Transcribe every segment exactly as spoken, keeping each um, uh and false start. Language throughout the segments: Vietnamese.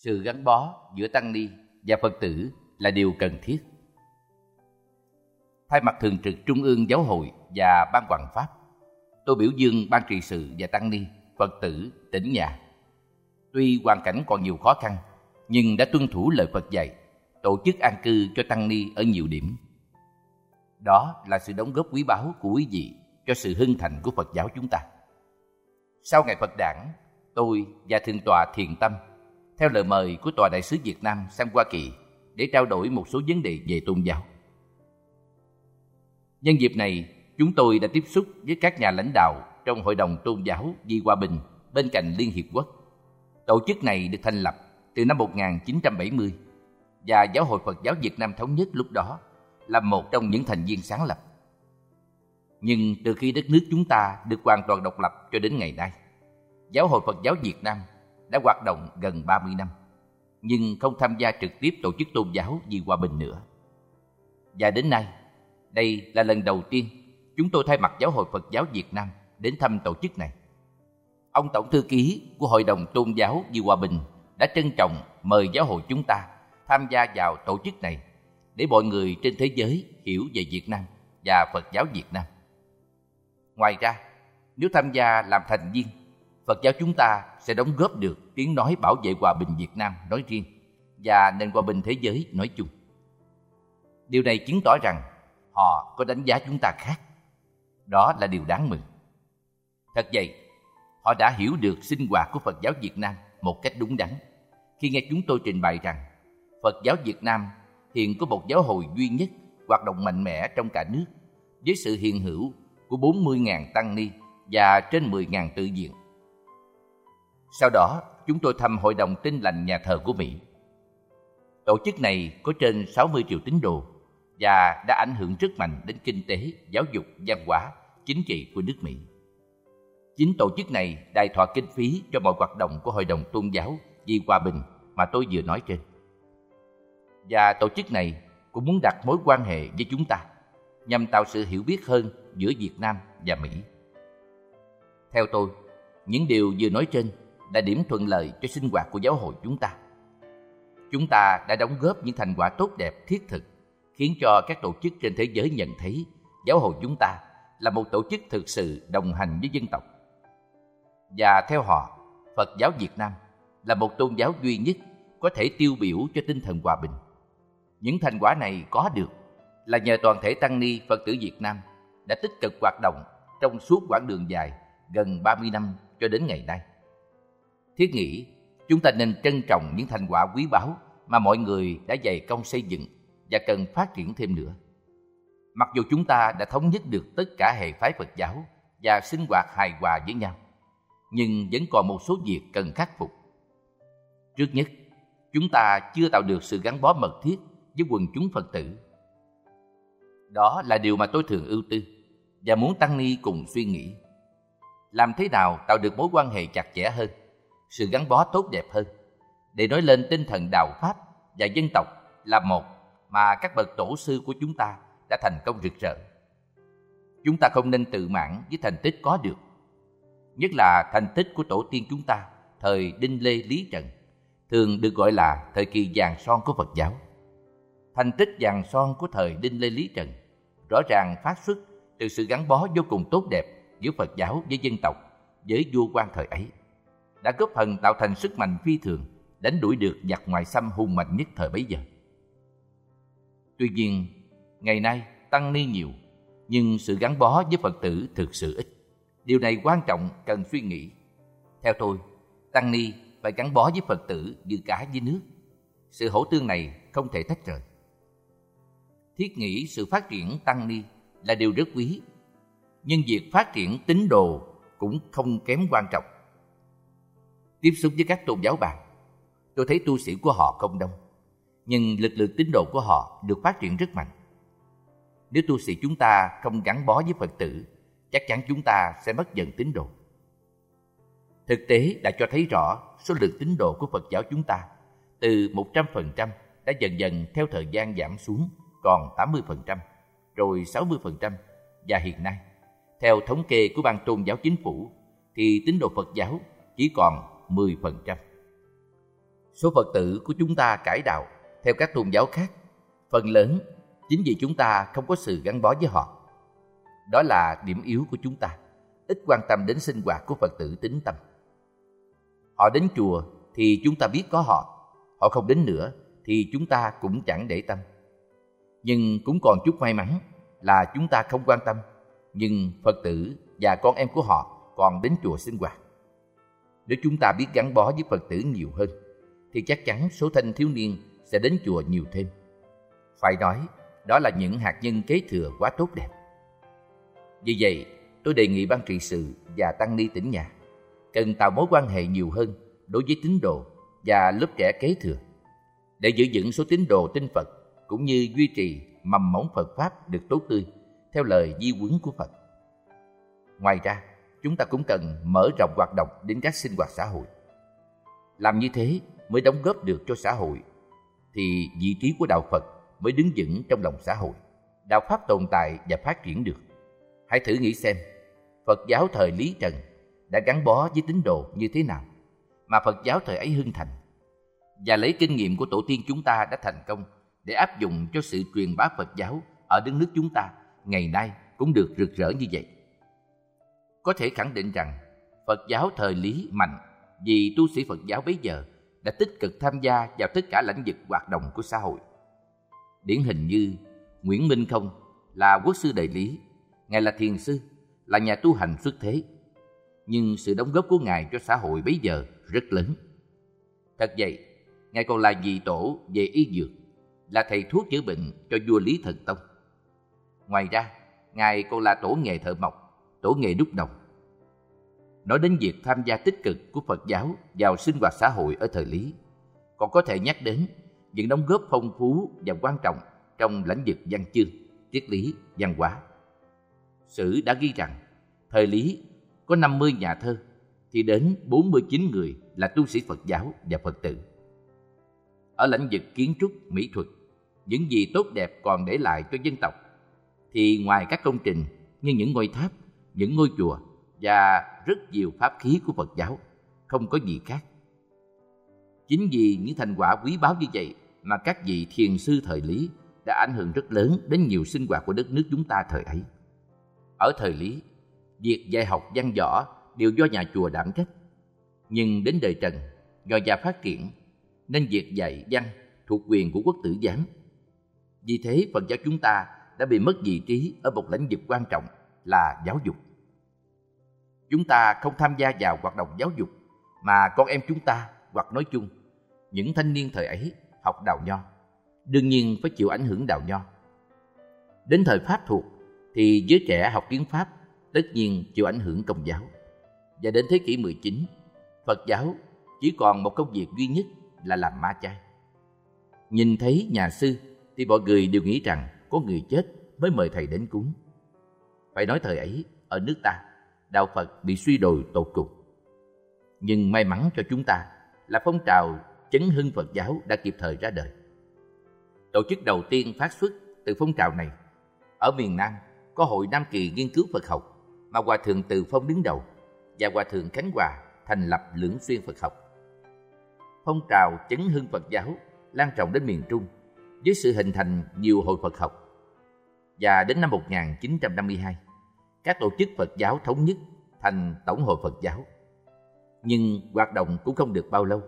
Sự gắn bó giữa tăng ni và Phật tử là điều cần thiết. Thay mặt Thường trực Trung ương Giáo hội và Ban Hoằng Pháp, tôi biểu dương Ban trị sự và tăng ni, Phật tử tỉnh nhà. Tuy hoàn cảnh còn nhiều khó khăn, nhưng đã tuân thủ lời Phật dạy, tổ chức an cư cho tăng ni ở nhiều điểm. Đó là sự đóng góp quý báu của quý vị cho sự hưng thành của Phật giáo chúng ta. Sau ngày Phật đản, tôi và Thượng tọa Thiền Tâm, theo lời mời của Tòa Đại sứ Việt Nam sang Hoa Kỳ để trao đổi một số vấn đề về tôn giáo. Nhân dịp này, chúng tôi đã tiếp xúc với các nhà lãnh đạo trong Hội đồng Tôn giáo vì Hòa bình bên cạnh Liên Hiệp Quốc. Tổ chức này được thành lập từ năm một nghìn chín trăm bảy mươi và Giáo hội Phật giáo Việt Nam Thống nhất lúc đó là một trong những thành viên sáng lập. Nhưng từ khi đất nước chúng ta được hoàn toàn độc lập cho đến ngày nay, Giáo hội Phật giáo Việt Nam đã hoạt động gần ba mươi năm, nhưng không tham gia trực tiếp tổ chức tôn giáo vì hòa bình nữa. Và đến nay, đây là lần đầu tiên chúng tôi thay mặt Giáo hội Phật giáo Việt Nam đến thăm tổ chức này. Ông Tổng thư ký của Hội đồng Tôn giáo vì Hòa bình đã trân trọng mời giáo hội chúng ta tham gia vào tổ chức này để mọi người trên thế giới hiểu về Việt Nam và Phật giáo Việt Nam. Ngoài ra, nếu tham gia làm thành viên, Phật giáo chúng ta sẽ đóng góp được tiếng nói bảo vệ hòa bình Việt Nam nói riêng và nền hòa bình thế giới nói chung. Điều này chứng tỏ rằng họ có đánh giá chúng ta khác. Đó là điều đáng mừng. Thật vậy, họ đã hiểu được sinh hoạt của Phật giáo Việt Nam một cách đúng đắn khi nghe chúng tôi trình bày rằng Phật giáo Việt Nam hiện có một giáo hội duy nhất hoạt động mạnh mẽ trong cả nước với sự hiện hữu của bốn mươi nghìn tăng ni và trên mười nghìn tự viện. Sau đó, chúng tôi thăm Hội đồng Tin lành nhà thờ của Mỹ. Tổ chức này có trên sáu mươi triệu tín đồ và đã ảnh hưởng rất mạnh đến kinh tế, giáo dục, văn hóa, chính trị của nước Mỹ. Chính tổ chức này đài thọ kinh phí cho mọi hoạt động của Hội đồng Tôn giáo vì Hòa bình mà tôi vừa nói trên. Và tổ chức này cũng muốn đặt mối quan hệ với chúng ta nhằm tạo sự hiểu biết hơn giữa Việt Nam và Mỹ. Theo tôi, những điều vừa nói trên là điểm thuận lợi cho sinh hoạt của giáo hội chúng ta. Chúng ta đã đóng góp những thành quả tốt đẹp thiết thực, khiến cho các tổ chức trên thế giới nhận thấy giáo hội chúng ta là một tổ chức thực sự đồng hành với dân tộc. Và theo họ, Phật giáo Việt Nam là một tôn giáo duy nhất có thể tiêu biểu cho tinh thần hòa bình. Những thành quả này có được là nhờ toàn thể tăng ni Phật tử Việt Nam đã tích cực hoạt động trong suốt quãng đường dài gần ba mươi năm cho đến ngày nay. Thiết nghĩ, chúng ta nên trân trọng những thành quả quý báu mà mọi người đã dày công xây dựng và cần phát triển thêm nữa. Mặc dù chúng ta đã thống nhất được tất cả hệ phái Phật giáo và sinh hoạt hài hòa với nhau, nhưng vẫn còn một số việc cần khắc phục. Trước nhất, chúng ta chưa tạo được sự gắn bó mật thiết với quần chúng Phật tử. Đó là điều mà tôi thường ưu tư và muốn tăng ni cùng suy nghĩ. Làm thế nào tạo được mối quan hệ chặt chẽ hơn, sự gắn bó tốt đẹp hơn, để nói lên tinh thần đạo Pháp và dân tộc là một mà các bậc tổ sư của chúng ta đã thành công rực rỡ. Chúng ta không nên tự mãn với thành tích có được, nhất là thành tích của tổ tiên chúng ta thời Đinh Lê Lý Trần, thường được gọi là thời kỳ vàng son của Phật giáo. Thành tích vàng son của thời Đinh Lê Lý Trần rõ ràng phát xuất từ sự gắn bó vô cùng tốt đẹp giữa Phật giáo với dân tộc, với vua quan thời ấy, đã góp phần tạo thành sức mạnh phi thường đánh đuổi được giặc ngoại xâm hung mạnh nhất thời bấy giờ. Tuy nhiên, ngày nay tăng ni nhiều, nhưng sự gắn bó với Phật tử thực sự ít. Điều này quan trọng, cần suy nghĩ. Theo tôi, tăng ni phải gắn bó với Phật tử như cá với nước. Sự hỗ tương này không thể tách rời. Thiết nghĩ sự phát triển tăng ni là điều rất quý, nhưng việc phát triển tín đồ cũng không kém quan trọng. Tiếp xúc với các tôn giáo bạn, tôi thấy tu sĩ của họ không đông, nhưng lực lượng tín đồ của họ được phát triển rất mạnh. Nếu tu sĩ chúng ta không gắn bó với Phật tử, chắc chắn chúng ta sẽ mất dần tín đồ. Thực tế đã cho thấy rõ số lượng tín đồ của Phật giáo chúng ta từ một trăm phần trăm đã dần dần theo thời gian giảm xuống còn tám mươi phần trăm, rồi sáu mươi phần trăm, và hiện nay, theo thống kê của Ban Tôn giáo Chính phủ, thì tín đồ Phật giáo chỉ còn mười phần trăm. Số Phật tử của chúng ta cải đạo theo các tôn giáo khác, phần lớn chính vì chúng ta không có sự gắn bó với họ. Đó là điểm yếu của chúng ta, ít quan tâm đến sinh hoạt của Phật tử tín tâm. Họ đến chùa thì chúng ta biết có họ, họ không đến nữa thì chúng ta cũng chẳng để tâm. Nhưng cũng còn chút may mắn là chúng ta không quan tâm, nhưng Phật tử và con em của họ còn đến chùa sinh hoạt. Nếu chúng ta biết gắn bó với Phật tử nhiều hơn, thì chắc chắn số thanh thiếu niên sẽ đến chùa nhiều thêm. Phải nói, đó là những hạt nhân kế thừa quá tốt đẹp. Vì vậy, tôi đề nghị ban trị sự và tăng ni tỉnh nhà cần tạo mối quan hệ nhiều hơn đối với tín đồ và lớp trẻ kế thừa, để giữ vững số tín đồ tin Phật cũng như duy trì mầm mống Phật Pháp được tốt tươi theo lời di huấn của Phật. Ngoài ra, chúng ta cũng cần mở rộng hoạt động đến các sinh hoạt xã hội. Làm như thế mới đóng góp được cho xã hội, thì vị trí của đạo Phật mới đứng vững trong lòng xã hội, đạo Pháp tồn tại và phát triển được. Hãy thử nghĩ xem, Phật giáo thời Lý Trần đã gắn bó với tín đồ như thế nào mà Phật giáo thời ấy hưng thành, và lấy kinh nghiệm của tổ tiên chúng ta đã thành công để áp dụng cho sự truyền bá Phật giáo ở đất nước chúng ta ngày nay cũng được rực rỡ như vậy. Có thể khẳng định rằng Phật giáo thời Lý mạnh vì tu sĩ Phật giáo bấy giờ đã tích cực tham gia vào tất cả lĩnh vực hoạt động của xã hội. Điển hình như Nguyễn Minh Không là quốc sư đời Lý, Ngài là thiền sư, là nhà tu hành xuất thế, nhưng sự đóng góp của Ngài cho xã hội bấy giờ rất lớn. Thật vậy, Ngài còn là vị tổ về y dược, là thầy thuốc chữa bệnh cho vua Lý Thần Tông. Ngoài ra, Ngài còn là tổ nghề thợ mộc, tổ nghề đúc đồng. Nói đến việc tham gia tích cực của Phật giáo vào sinh hoạt xã hội ở thời Lý, còn có thể nhắc đến những đóng góp phong phú và quan trọng trong lĩnh vực văn chương, triết lý, văn hóa. Sử đã ghi rằng, thời Lý có năm mươi nhà thơ, thì đến bốn mươi chín người là tu sĩ Phật giáo và Phật tử. Ở lĩnh vực kiến trúc, mỹ thuật, những gì tốt đẹp còn để lại cho dân tộc, thì ngoài các công trình như những ngôi tháp, những ngôi chùa và rất nhiều pháp khí của Phật giáo, không có gì khác. Chính vì những thành quả quý báu như vậy mà các vị thiền sư thời Lý đã ảnh hưởng rất lớn đến nhiều sinh hoạt của đất nước chúng ta thời ấy. Ở thời Lý, việc dạy học văn võ đều do nhà chùa đảm trách. Nhưng đến đời Trần, do gia phát triển, nên việc dạy văn thuộc quyền của quốc tử giám. Vì thế, Phật giáo chúng ta đã bị mất vị trí ở một lĩnh vực quan trọng là giáo dục. Chúng ta không tham gia vào hoạt động giáo dục, mà con em chúng ta, hoặc nói chung, những thanh niên thời ấy học đạo nho, đương nhiên phải chịu ảnh hưởng đạo nho. Đến thời Pháp thuộc, thì giới trẻ học tiếng Pháp tất nhiên chịu ảnh hưởng Công giáo. Và đến thế kỷ mười chín, Phật giáo chỉ còn một công việc duy nhất là làm ma chay. Nhìn thấy nhà sư thì mọi người đều nghĩ rằng có người chết mới mời thầy đến cúng. Phải nói thời ấy, ở nước ta, đạo Phật bị suy đồi tột cùng. Nhưng may mắn cho chúng ta là phong trào chấn hưng Phật giáo đã kịp thời ra đời. Tổ chức đầu tiên phát xuất từ phong trào này ở miền Nam có Hội Nam Kỳ Nghiên cứu Phật học mà Hòa Thượng Từ Phong đứng đầu, và Hòa Thượng Khánh Hòa thành lập Lưỡng Xuyên Phật học. Phong trào chấn hưng Phật giáo lan rộng đến miền Trung với sự hình thành nhiều hội Phật học. Và đến năm một nghìn chín trăm năm mươi hai, các tổ chức Phật giáo thống nhất thành Tổng hội Phật giáo. Nhưng hoạt động cũng không được bao lâu.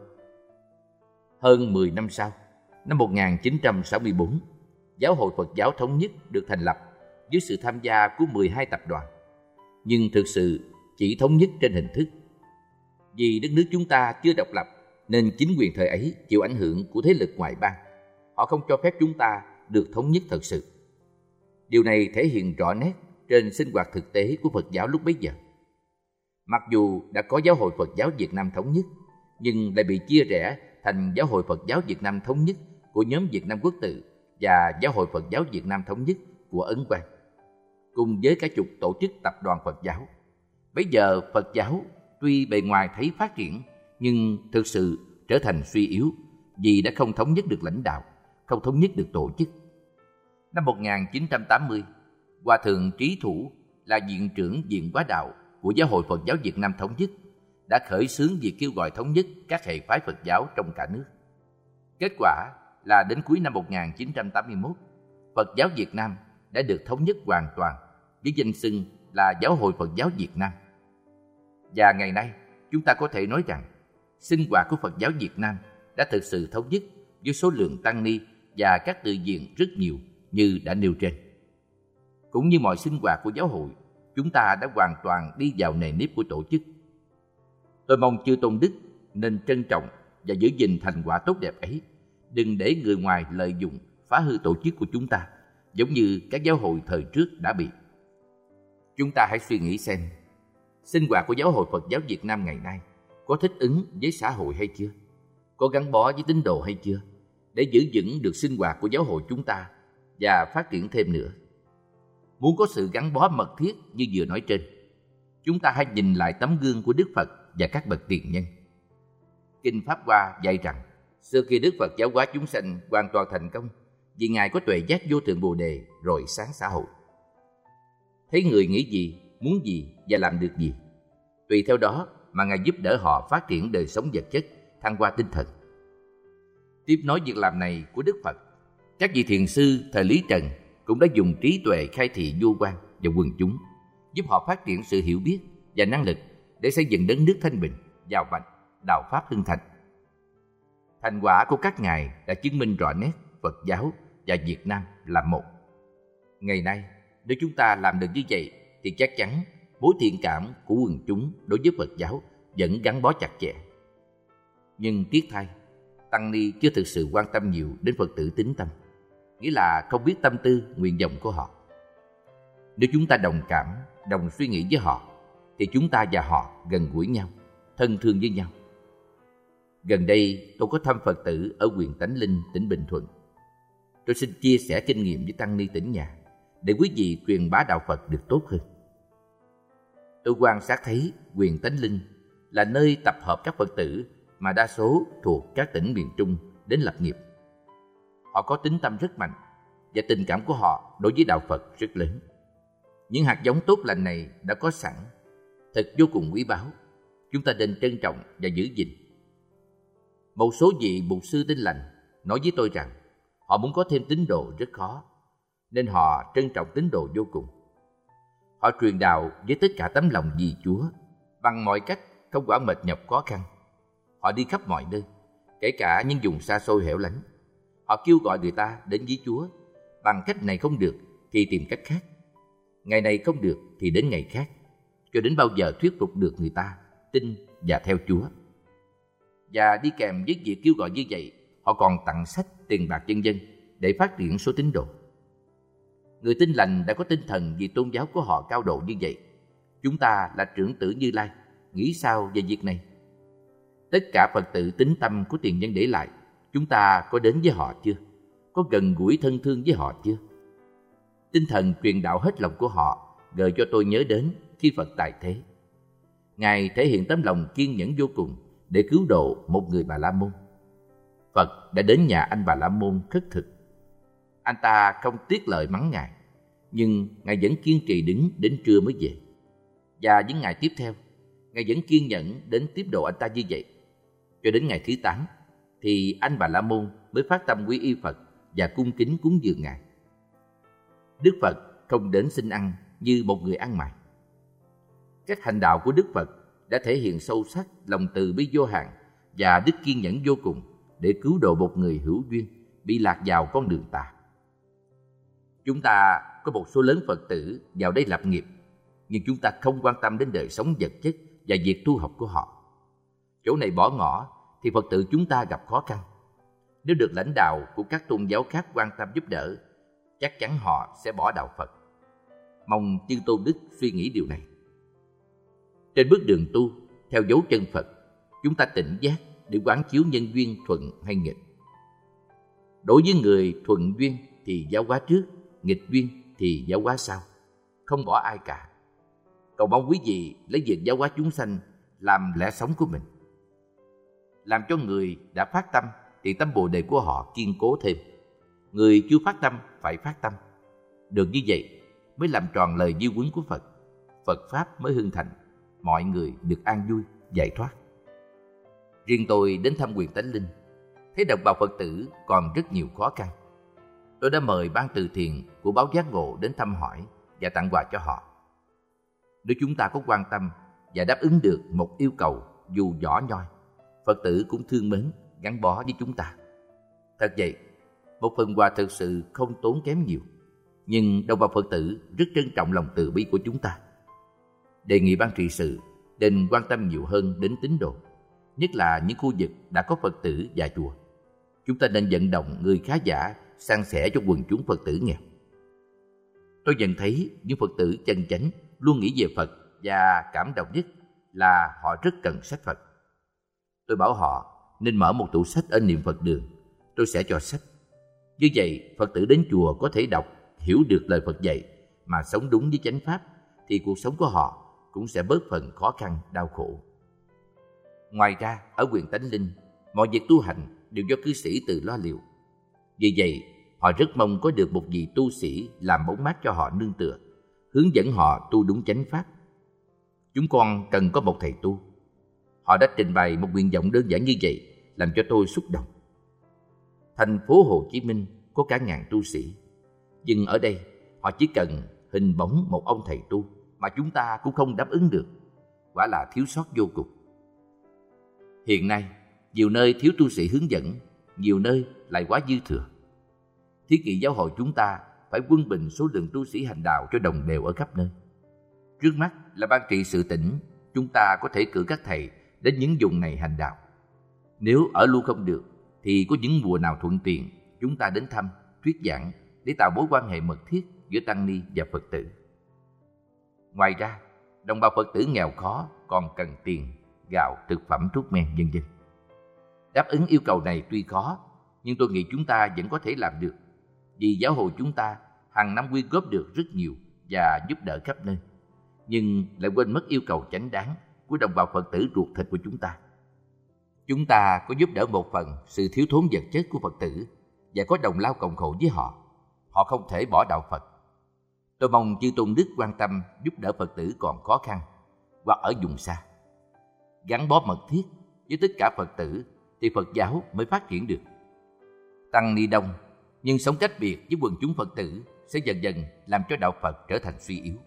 Hơn mười năm sau, năm một nghìn chín trăm sáu mươi tư, Giáo hội Phật giáo thống nhất được thành lập với sự tham gia của mười hai tập đoàn, nhưng thực sự chỉ thống nhất trên hình thức. Vì đất nước chúng ta chưa độc lập, nên chính quyền thời ấy chịu ảnh hưởng của thế lực ngoại bang. Họ không cho phép chúng ta được thống nhất thật sự. Điều này thể hiện rõ nét trên sinh hoạt thực tế của Phật giáo lúc bấy giờ. Mặc dù đã có Giáo hội Phật giáo Việt Nam thống nhất, nhưng lại bị chia rẽ thành Giáo hội Phật giáo Việt Nam thống nhất của nhóm Việt Nam Quốc tự và Giáo hội Phật giáo Việt Nam thống nhất của Ấn Quang, cùng với cả chục tổ chức tập đoàn Phật giáo. Bây giờ Phật giáo tuy bề ngoài thấy phát triển, nhưng thực sự trở thành suy yếu vì đã không thống nhất được lãnh đạo, không thống nhất được tổ chức. Năm một nghìn chín trăm tám mươi, Hòa Thượng Trí Thủ là viện trưởng Viện Hóa Đạo của Giáo hội Phật giáo Việt Nam thống nhất đã khởi xướng việc kêu gọi thống nhất các hệ phái Phật giáo trong cả nước. Kết quả là đến cuối năm một nghìn chín trăm tám mươi mốt, Phật giáo Việt Nam đã được thống nhất hoàn toàn với danh xưng là Giáo hội Phật giáo Việt Nam. Và ngày nay, chúng ta có thể nói rằng sinh hoạt của Phật giáo Việt Nam đã thực sự thống nhất với số lượng tăng ni và các tự viện rất nhiều như đã nêu trên. Cũng như mọi sinh hoạt của giáo hội, chúng ta đã hoàn toàn đi vào nề nếp của tổ chức. Tôi mong chư tôn đức nên trân trọng và giữ gìn thành quả tốt đẹp ấy, đừng để người ngoài lợi dụng phá hư tổ chức của chúng ta, giống như các giáo hội thời trước đã bị. Chúng ta hãy suy nghĩ xem, sinh hoạt của Giáo hội Phật giáo Việt Nam ngày nay có thích ứng với xã hội hay chưa? Có gắn bó với tín đồ hay chưa? Để giữ vững được sinh hoạt của giáo hội chúng ta và phát triển thêm nữa. Muốn có sự gắn bó mật thiết như vừa nói trên, chúng ta hãy nhìn lại tấm gương của Đức Phật và các bậc tiền nhân. Kinh Pháp Hoa dạy rằng, xưa khi Đức Phật giáo hóa chúng sanh hoàn toàn thành công, vì Ngài có tuệ giác vô thượng Bồ Đề rồi sáng xã hội. Thấy người nghĩ gì, muốn gì và làm được gì, tùy theo đó mà Ngài giúp đỡ họ phát triển đời sống vật chất, thăng hoa tinh thần. Tiếp nối việc làm này của Đức Phật, các vị thiền sư thời Lý Trần cũng đã dùng trí tuệ khai thị vua quan và quần chúng, giúp họ phát triển sự hiểu biết và năng lực để xây dựng đất nước thanh bình, giàu mạnh, đạo pháp hưng thịnh. Thành quả của các ngài đã chứng minh rõ nét Phật giáo và Việt Nam là một. Ngày nay, nếu chúng ta làm được như vậy thì chắc chắn mối thiện cảm của quần chúng đối với Phật giáo vẫn gắn bó chặt chẽ. Nhưng tiếc thay, tăng ni chưa thực sự quan tâm nhiều đến Phật tử tín tâm, nghĩa là không biết tâm tư, nguyện vọng của họ. Nếu chúng ta đồng cảm, đồng suy nghĩ với họ, thì chúng ta và họ gần gũi nhau, thân thương với nhau. Gần đây tôi có thăm Phật tử ở huyện Tánh Linh, tỉnh Bình Thuận. Tôi xin chia sẻ kinh nghiệm với tăng ni tỉnh nhà để quý vị truyền bá đạo Phật được tốt hơn. Tôi quan sát thấy huyện Tánh Linh là nơi tập hợp các Phật tử mà đa số thuộc các tỉnh miền Trung đến lập nghiệp. Họ có tín tâm rất mạnh và tình cảm của họ đối với đạo Phật rất lớn. Những hạt giống tốt lành này đã có sẵn, thật vô cùng quý báu. Chúng ta nên trân trọng và giữ gìn. Một số vị mục sư Tin Lành nói với tôi rằng họ muốn có thêm tín đồ rất khó, nên họ trân trọng tín đồ vô cùng. Họ truyền đạo với tất cả tấm lòng vì Chúa, bằng mọi cách, không quản mệt nhọc khó khăn. Họ đi khắp mọi nơi, kể cả những vùng xa xôi hẻo lánh. Họ kêu gọi người ta đến với Chúa. Bằng cách này không được thì tìm cách khác. Ngày này không được thì đến ngày khác, cho đến bao giờ thuyết phục được người ta tin và theo Chúa. Và đi kèm với việc kêu gọi như vậy, họ còn tặng sách, tiền bạc vân vân để phát triển số tín đồ. Người Tin Lành đã có tinh thần vì tôn giáo của họ cao độ như vậy. Chúng ta là trưởng tử Như Lai, nghĩ sao về việc này? Tất cả Phật tử tín tâm của tiền nhân để lại, chúng ta có đến với họ chưa? Có gần gũi thân thương với họ chưa? Tinh thần truyền đạo hết lòng của họ gợi cho tôi nhớ đến khi Phật tại thế. Ngài thể hiện tấm lòng kiên nhẫn vô cùng để cứu độ một người Bà La Môn. Phật đã đến nhà anh Bà La Môn khất thực. Anh ta không tiếc lời mắng Ngài, nhưng Ngài vẫn kiên trì đứng đến trưa mới về. Và những ngày tiếp theo, Ngài vẫn kiên nhẫn đến tiếp độ anh ta như vậy. Cho đến ngày thứ tám, thì anh Bà La Môn mới phát tâm quy y Phật và cung kính cúng dường Ngài. Đức Phật không đến xin ăn như một người ăn mày. Cách hành đạo của Đức Phật đã thể hiện sâu sắc lòng từ bi vô hạn và đức kiên nhẫn vô cùng để cứu độ một người hữu duyên bị lạc vào con đường tà. Chúng ta có một số lớn Phật tử vào đây lập nghiệp, nhưng chúng ta không quan tâm đến đời sống vật chất và việc tu học của họ. Chỗ này bỏ ngỏ thì Phật tử chúng ta gặp khó khăn. Nếu được lãnh đạo của các tôn giáo khác quan tâm giúp đỡ, chắc chắn họ sẽ bỏ đạo Phật. Mong chư tôn đức suy nghĩ điều này. Trên bước đường tu, theo dấu chân Phật, chúng ta tỉnh giác để quán chiếu nhân duyên thuận hay nghịch. Đối với người thuận duyên thì giáo hóa trước, nghịch duyên thì giáo hóa sau, không bỏ ai cả. Cầu mong quý vị lấy việc giáo hóa chúng sanh làm lẽ sống của mình, làm cho người đã phát tâm thì tâm Bồ Đề của họ kiên cố thêm. Người chưa phát tâm phải phát tâm. Được như vậy mới làm tròn lời di huấn của Phật. Phật Pháp mới hưng thành, mọi người được an vui, giải thoát. Riêng tôi đến thăm huyện Tánh Linh, thấy đồng bào Phật tử còn rất nhiều khó khăn. Tôi đã mời ban từ thiện của báo Giác Ngộ đến thăm hỏi và tặng quà cho họ. Nếu chúng ta có quan tâm và đáp ứng được một yêu cầu dù nhỏ nhoi, Phật tử cũng thương mến, gắn bó với chúng ta. Thật vậy, một phần quà thực sự không tốn kém nhiều, nhưng đồng bào Phật tử rất trân trọng lòng từ bi của chúng ta. Đề nghị ban trị sự nên quan tâm nhiều hơn đến tín đồ, nhất là những khu vực đã có Phật tử và chùa. Chúng ta nên vận động người khá giả san sẻ cho quần chúng Phật tử nghèo. Tôi nhận thấy những Phật tử chân chánh luôn nghĩ về Phật và cảm động nhất là họ rất cần sách Phật. Tôi bảo họ nên mở một tủ sách ở niệm Phật đường, tôi sẽ cho sách. Như vậy, Phật tử đến chùa có thể đọc, hiểu được lời Phật dạy mà sống đúng với chánh pháp, thì cuộc sống của họ cũng sẽ bớt phần khó khăn, đau khổ. Ngoài ra, ở huyện Tánh Linh, mọi việc tu hành đều do cư sĩ tự lo liệu. Vì vậy, họ rất mong có được một vị tu sĩ làm bóng mát cho họ nương tựa, hướng dẫn họ tu đúng chánh pháp. Chúng con cần có một thầy tu. Họ đã trình bày một nguyện vọng đơn giản như vậy, làm cho tôi xúc động. Thành phố Hồ Chí Minh có cả ngàn tu sĩ, nhưng ở đây họ chỉ cần hình bóng một ông thầy tu mà chúng ta cũng không đáp ứng được. Quả là thiếu sót vô cùng. Hiện nay, nhiều nơi thiếu tu sĩ hướng dẫn, nhiều nơi lại quá dư thừa. Thiết kỷ giáo hội chúng ta phải quân bình số lượng tu sĩ hành đạo cho đồng đều ở khắp nơi. Trước mắt là ban trị sự tỉnh, chúng ta có thể cử các thầy đến những vùng này hành đạo. Nếu ở lưu không được, thì có những mùa nào thuận tiện, chúng ta đến thăm, thuyết giảng để tạo mối quan hệ mật thiết giữa tăng ni và Phật tử. Ngoài ra, đồng bào Phật tử nghèo khó còn cần tiền, gạo, thực phẩm, thuốc men, vân vân. Đáp ứng yêu cầu này tuy khó, nhưng tôi nghĩ chúng ta vẫn có thể làm được, vì giáo hội chúng ta hàng năm quyên góp được rất nhiều và giúp đỡ khắp nơi, nhưng lại quên mất yêu cầu chánh đáng của đồng bào Phật tử ruột thịt của chúng ta. Chúng ta có giúp đỡ một phần sự thiếu thốn vật chất của Phật tử và có đồng lao cộng khổ với họ. Họ không thể bỏ đạo Phật. Tôi mong chư tôn đức quan tâm giúp đỡ Phật tử còn khó khăn hoặc ở vùng xa. Gắn bó mật thiết với tất cả Phật tử thì Phật giáo mới phát triển được. Tăng ni đông nhưng sống cách biệt với quần chúng Phật tử sẽ dần dần làm cho đạo Phật trở thành suy yếu.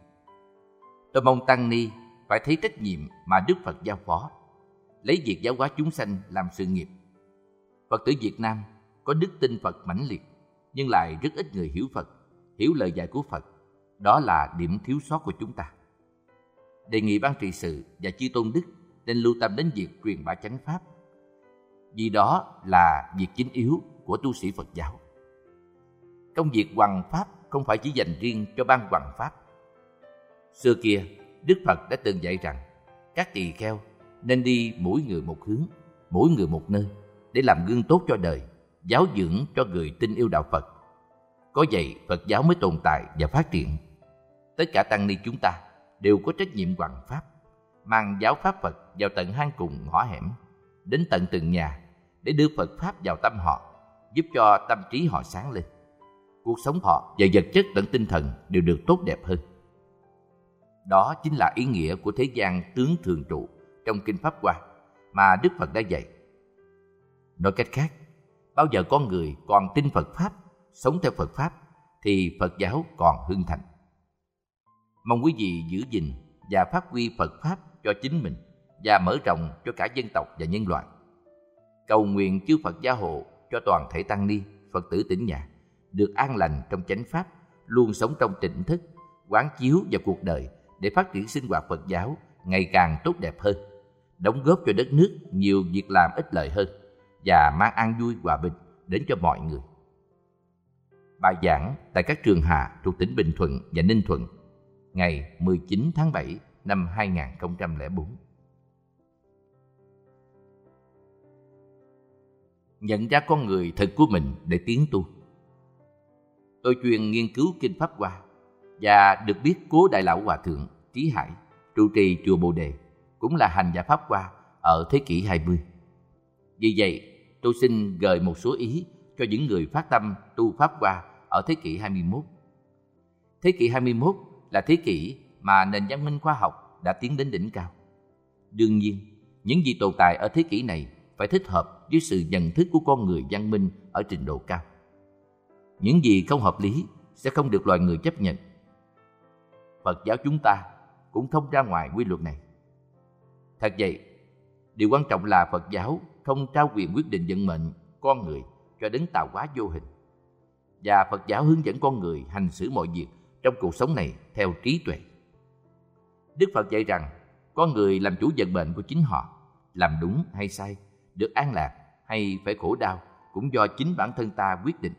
Tôi mong tăng ni phải thấy trách nhiệm mà Đức Phật giao phó, lấy việc giáo hóa chúng sanh làm sự nghiệp. Phật tử Việt Nam có đức tin Phật mãnh liệt, nhưng lại rất ít người hiểu Phật, hiểu lời dạy của Phật. Đó là điểm thiếu sót của chúng ta. Đề nghị ban trị sự và chư tôn đức nên lưu tâm đến việc truyền bá chánh pháp, vì đó là việc chính yếu của tu sĩ Phật giáo. Công việc hoằng pháp không phải chỉ dành riêng cho ban hoằng pháp. Xưa kia, Đức Phật đã từng dạy rằng các tỳ kheo nên đi mỗi người một hướng, mỗi người một nơi để làm gương tốt cho đời, giáo dưỡng cho người tin yêu đạo Phật. Có vậy Phật giáo mới tồn tại và phát triển. Tất cả tăng ni chúng ta đều có trách nhiệm hoằng pháp, mang giáo pháp Phật vào tận hang cùng ngõ hẻm, đến tận từng nhà để đưa Phật pháp vào tâm họ, giúp cho tâm trí họ sáng lên. Cuộc sống họ về vật chất lẫn tinh thần đều được tốt đẹp hơn. Đó chính là ý nghĩa của thế gian tướng thường trụ trong Kinh Pháp Hoa mà Đức Phật đã dạy. Nói cách khác, bao giờ con người còn tin Phật Pháp, sống theo Phật Pháp, thì Phật giáo còn hưng thịnh. Mong quý vị giữ gìn và phát huy Phật Pháp cho chính mình và mở rộng cho cả dân tộc và nhân loại. Cầu nguyện chư Phật gia hộ cho toàn thể tăng ni, Phật tử tỉnh nhà được an lành trong chánh Pháp, luôn sống trong tỉnh thức, quán chiếu vào cuộc đời để phát triển sinh hoạt Phật giáo ngày càng tốt đẹp hơn, đóng góp cho đất nước nhiều việc làm ích lợi hơn và mang an vui hòa bình đến cho mọi người. Bài giảng tại các trường hạ thuộc tỉnh Bình Thuận và Ninh Thuận ngày mười chín tháng bảy năm hai nghìn không trăm lẻ bốn. Nhận ra con người thật của mình để tiến tu. Tôi chuyên nghiên cứu Kinh Pháp Hoa và được biết Cố Đại Lão Hòa Thượng Trí Hải, trụ trì chùa Bồ Đề, cũng là hành giả Pháp Hoa ở thế kỷ hai mươi. Vì vậy, tôi xin gợi một số ý cho những người phát tâm tu Pháp Hoa ở thế kỷ hai mươi mốt. Thế kỷ hai mươi mốt là thế kỷ mà nền văn minh khoa học đã tiến đến đỉnh cao. Đương nhiên, những gì tồn tại ở thế kỷ này phải thích hợp với sự nhận thức của con người văn minh ở trình độ cao. Những gì không hợp lý sẽ không được loài người chấp nhận. Phật giáo chúng ta cũng không ra ngoài quy luật này. Thật vậy, điều quan trọng là Phật giáo không trao quyền quyết định vận mệnh con người cho đến tạo hóa vô hình. Và Phật giáo hướng dẫn con người hành xử mọi việc trong cuộc sống này theo trí tuệ. Đức Phật dạy rằng con người làm chủ vận mệnh của chính họ, làm đúng hay sai, được an lạc hay phải khổ đau cũng do chính bản thân ta quyết định.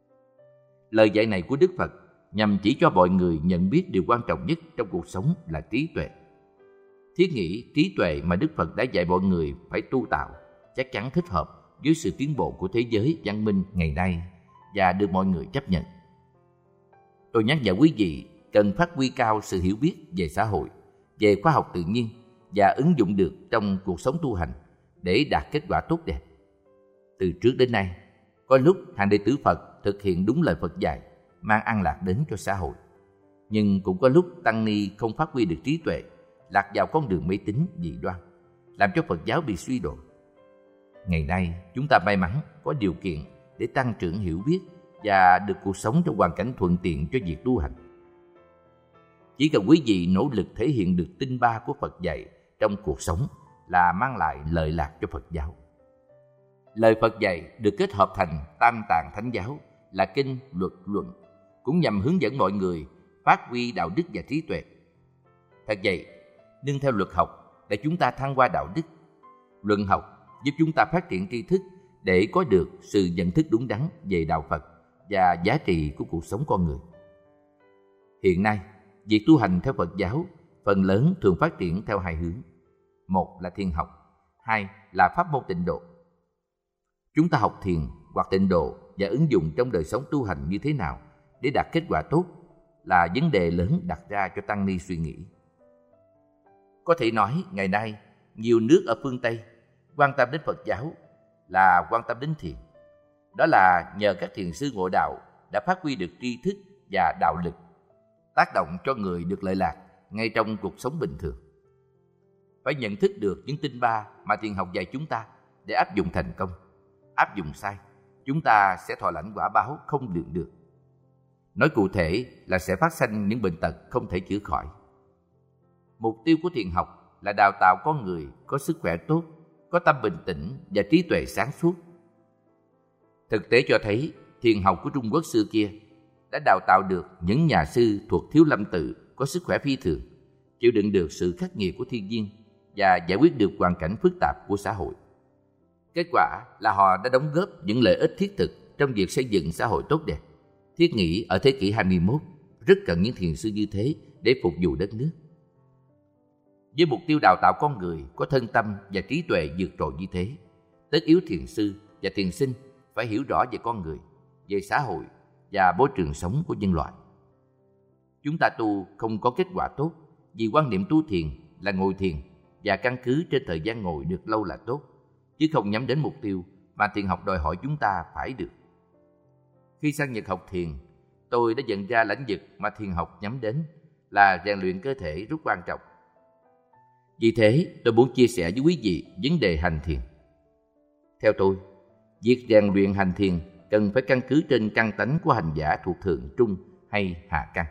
Lời dạy này của Đức Phật nhằm chỉ cho mọi người nhận biết điều quan trọng nhất trong cuộc sống là trí tuệ. Thiết nghĩ trí tuệ mà Đức Phật đã dạy mọi người phải tu tạo chắc chắn thích hợp với sự tiến bộ của thế giới văn minh ngày nay và được mọi người chấp nhận. Tôi nhắc nhở quý vị cần phát huy cao sự hiểu biết về xã hội, về khoa học tự nhiên và ứng dụng được trong cuộc sống tu hành để đạt kết quả tốt đẹp. Từ trước đến nay, có lúc hàng đệ tử Phật thực hiện đúng lời Phật dạy, mang an lạc đến cho xã hội. Nhưng cũng có lúc tăng ni không phát huy được trí tuệ, lạc vào con đường mê tín dị đoan, làm cho Phật giáo bị suy đồi. Ngày nay, chúng ta may mắn có điều kiện để tăng trưởng hiểu biết và được cuộc sống trong hoàn cảnh thuận tiện cho việc tu hành. Chỉ cần quý vị nỗ lực thể hiện được tinh ba của Phật dạy trong cuộc sống là mang lại lợi lạc cho Phật giáo. Lời Phật dạy được kết hợp thành Tam Tạng Thánh Giáo là kinh, luật, luận, cũng nhằm hướng dẫn mọi người phát huy đạo đức và trí tuệ. Thật vậy, nương theo luật học để chúng ta thăng hoa đạo đức. Luận học giúp chúng ta phát triển tri thức để có được sự nhận thức đúng đắn về đạo Phật và giá trị của cuộc sống con người. Hiện nay, việc tu hành theo Phật giáo phần lớn thường phát triển theo hai hướng. Một là thiền học, hai là pháp môn tịnh độ. Chúng ta học thiền hoặc tịnh độ và ứng dụng trong đời sống tu hành như thế nào để đạt kết quả tốt là vấn đề lớn đặt ra cho tăng ni suy nghĩ. Có thể nói ngày nay nhiều nước ở phương Tây quan tâm đến Phật giáo là quan tâm đến thiền. Đó là nhờ các thiền sư ngộ đạo đã phát huy được tri thức và đạo lực, tác động cho người được lợi lạc ngay trong cuộc sống bình thường. Phải nhận thức được những tinh ba mà thiền học dạy chúng ta để áp dụng thành công. Áp dụng sai, chúng ta sẽ thọ lãnh quả báo không lường được. Nói cụ thể là sẽ phát sanh những bệnh tật không thể chữa khỏi. Mục tiêu của thiền học là đào tạo con người có sức khỏe tốt, có tâm bình tĩnh và trí tuệ sáng suốt. Thực tế cho thấy thiền học của Trung Quốc xưa kia đã đào tạo được những nhà sư thuộc Thiếu Lâm Tự có sức khỏe phi thường, chịu đựng được sự khắc nghiệt của thiên nhiên và giải quyết được hoàn cảnh phức tạp của xã hội. Kết quả là họ đã đóng góp những lợi ích thiết thực trong việc xây dựng xã hội tốt đẹp. Thiết nghĩ ở thế kỷ hai mươi mốt rất cần những thiền sư như thế để phục vụ đất nước. Với mục tiêu đào tạo con người có thân tâm và trí tuệ vượt trội như thế, tất yếu thiền sư và thiền sinh phải hiểu rõ về con người, về xã hội và môi trường sống của nhân loại. Chúng ta tu không có kết quả tốt vì quan niệm tu thiền là ngồi thiền và căn cứ trên thời gian ngồi được lâu là tốt, chứ không nhắm đến mục tiêu mà thiền học đòi hỏi chúng ta phải được. Khi sang Nhật học thiền, tôi đã nhận ra lãnh vực mà thiền học nhắm đến là rèn luyện cơ thể rất quan trọng. Vì thế, tôi muốn chia sẻ với quý vị vấn đề hành thiền. Theo tôi, việc rèn luyện hành thiền cần phải căn cứ trên căn tánh của hành giả thuộc thượng, trung hay hạ căn.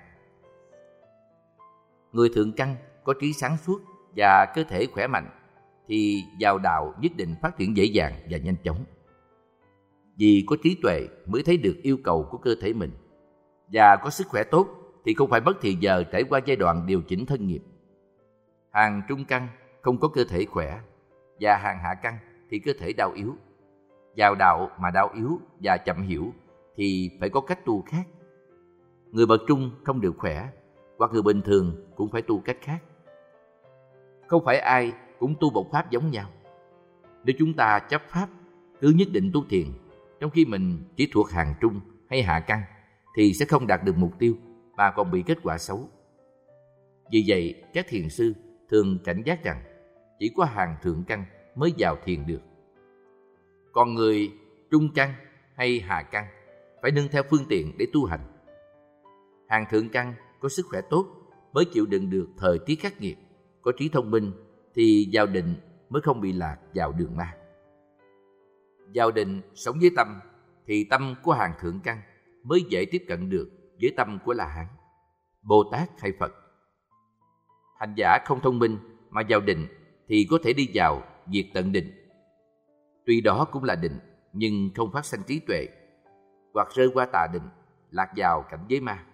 Người thượng căn có trí sáng suốt và cơ thể khỏe mạnh thì vào đạo nhất định phát triển dễ dàng và nhanh chóng. Vì có trí tuệ mới thấy được yêu cầu của cơ thể mình, và có sức khỏe tốt thì không phải mất thì giờ trải qua giai đoạn điều chỉnh thân nghiệp. Hàng trung căn không có cơ thể khỏe, và hàng hạ căn thì cơ thể đau yếu. Vào đạo mà đau yếu và chậm hiểu thì phải có cách tu khác. Người bậc trung không được khỏe, hoặc người bình thường cũng phải tu cách khác. Không phải ai cũng tu một pháp giống nhau. Nếu chúng ta chấp pháp cứ nhất định tu thiền, trong khi mình chỉ thuộc hàng trung hay hạ căn, thì sẽ không đạt được mục tiêu mà còn bị kết quả xấu. Vì vậy, các thiền sư thường cảnh giác rằng chỉ có hàng thượng căn mới vào thiền được. Còn người trung căn hay hạ căn phải nương theo phương tiện để tu hành. Hàng thượng căn có sức khỏe tốt mới chịu đựng được thời tiết khắc nghiệt, có trí thông minh thì vào định mới không bị lạc vào đường ma. Vào định sống với tâm thì tâm của hàng thượng căn mới dễ tiếp cận được với tâm của La Hán, Bồ Tát hay Phật. Hành giả không thông minh mà vào định thì có thể đi vào diệt tận định. Tuy đó cũng là định nhưng không phát sanh trí tuệ, hoặc rơi qua tà định, lạc vào cảnh giới ma.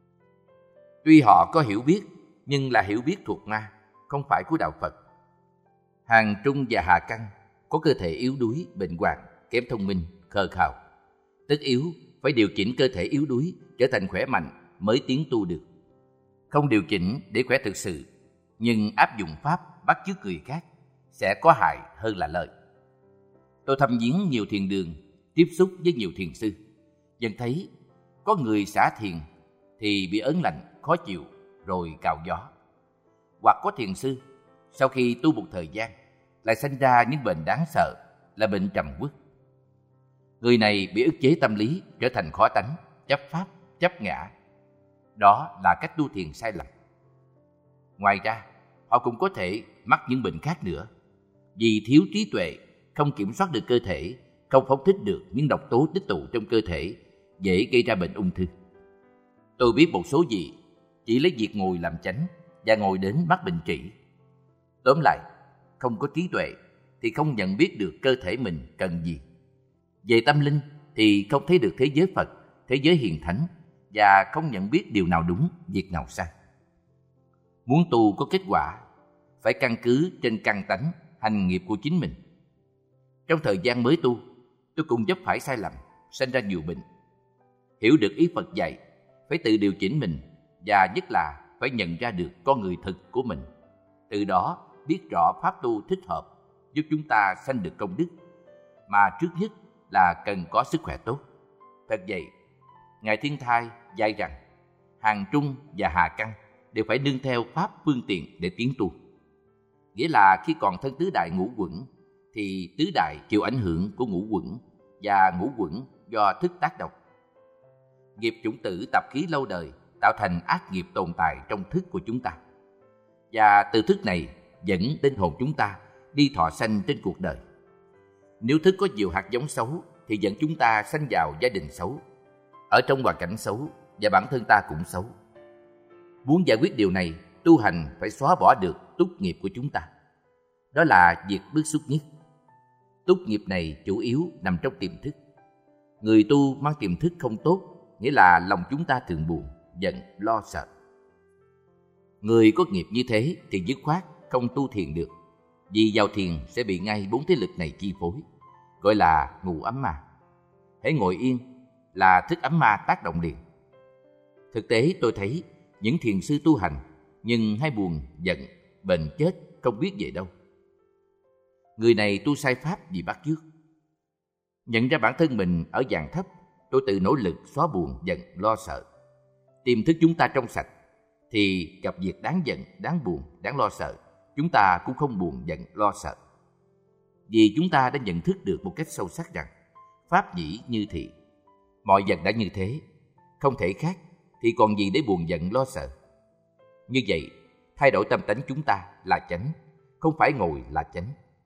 Tuy họ có hiểu biết nhưng là hiểu biết thuộc ma, không phải của đạo Phật. Hàng trung và hạ căn có cơ thể yếu đuối, bệnh hoạn, kém thông minh, khờ khào. Tất yếu phải điều chỉnh cơ thể yếu đuối trở thành khỏe mạnh mới tiến tu được. Không điều chỉnh để khỏe thực sự, nhưng áp dụng pháp bắt chước người khác sẽ có hại hơn là lợi. Tôi thăm viếng nhiều thiền đường, tiếp xúc với nhiều thiền sư, dần thấy có người xả thiền thì bị ớn lạnh, khó chịu rồi cào gió. Hoặc có thiền sư sau khi tu một thời gian lại sanh ra những bệnh đáng sợ là bệnh trầm uất. Người này bị ức chế tâm lý, trở thành khó tánh, chấp pháp, chấp ngã. Đó là cách tu thiền sai lầm. Ngoài ra, họ cũng có thể mắc những bệnh khác nữa. Vì thiếu trí tuệ, không kiểm soát được cơ thể, không phóng thích được những độc tố tích tụ trong cơ thể, dễ gây ra bệnh ung thư. Tôi biết một số vị chỉ lấy việc ngồi làm chánh và ngồi đến mắc bệnh trĩ. Tóm lại, không có trí tuệ thì không nhận biết được cơ thể mình cần gì. Về tâm linh thì không thấy được thế giới Phật, thế giới hiền thánh, và không nhận biết điều nào đúng, việc nào sai. Muốn tu có kết quả, phải căn cứ trên căn tánh, hành nghiệp của chính mình. Trong thời gian mới tu, tôi cũng vấp phải sai lầm, sanh ra nhiều bệnh. Hiểu được ý Phật dạy, phải tự điều chỉnh mình, và nhất là phải nhận ra được con người thực của mình. Từ đó biết rõ pháp tu thích hợp, giúp chúng ta sanh được công đức, mà trước nhất là cần có sức khỏe tốt. Thật vậy, Ngài Thiên Thai dạy rằng hàng trung và hạ căn đều phải nương theo pháp phương tiện để tiến tu. Nghĩa là khi còn thân tứ đại ngũ quẩn thì tứ đại chịu ảnh hưởng của ngũ quẩn, và ngũ quẩn do thức tác động. Nghiệp chủng tử tập khí lâu đời tạo thành ác nghiệp tồn tại trong thức của chúng ta, và từ thức này dẫn đến hồn chúng ta đi thọ sanh trên cuộc đời. Nếu thức có nhiều hạt giống xấu thì dẫn chúng ta sanh vào gia đình xấu, ở trong hoàn cảnh xấu, và bản thân ta cũng xấu. Muốn giải quyết điều này, tu hành phải xóa bỏ được túc nghiệp của chúng ta. Đó là việc bức xúc nhất. Túc nghiệp này chủ yếu nằm trong tiềm thức. Người tu mang tiềm thức không tốt, nghĩa là lòng chúng ta thường buồn, giận, lo sợ. Người có nghiệp như thế thì dứt khoát không tu thiền được, vì vào thiền sẽ bị ngay bốn thế lực này chi phối, gọi là ngũ ấm ma. Hễ ngồi yên là thức ấm ma tác động liền. Thực tế tôi thấy những thiền sư tu hành nhưng hay buồn, giận, bệnh chết không biết về đâu. Người này tu sai pháp vì bắt chước. Nhận ra bản thân mình ở dạng thấp, tôi tự nỗ lực xóa buồn, giận, lo sợ. Tiềm thức chúng ta trong sạch thì gặp việc đáng giận, đáng buồn, đáng lo sợ, chúng ta cũng không buồn, giận, lo sợ. Vì chúng ta đã nhận thức được một cách sâu sắc rằng pháp dĩ như thị, mọi vật đã như thế, không thể khác, thì còn gì để buồn giận lo sợ. Như vậy, thay đổi tâm tánh chúng ta là chánh, không phải ngồi là chánh.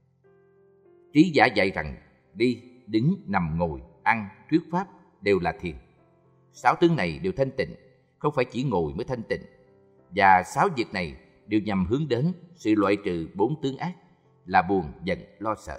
Trí giả dạy rằng đi, đứng, nằm, ngồi, ăn, thuyết pháp đều là thiền. Sáu tướng này đều thanh tịnh, không phải chỉ ngồi mới thanh tịnh. Và sáu việc này đều nhằm hướng đến sự loại trừ bốn tướng ác là buồn, giận, lo sợ.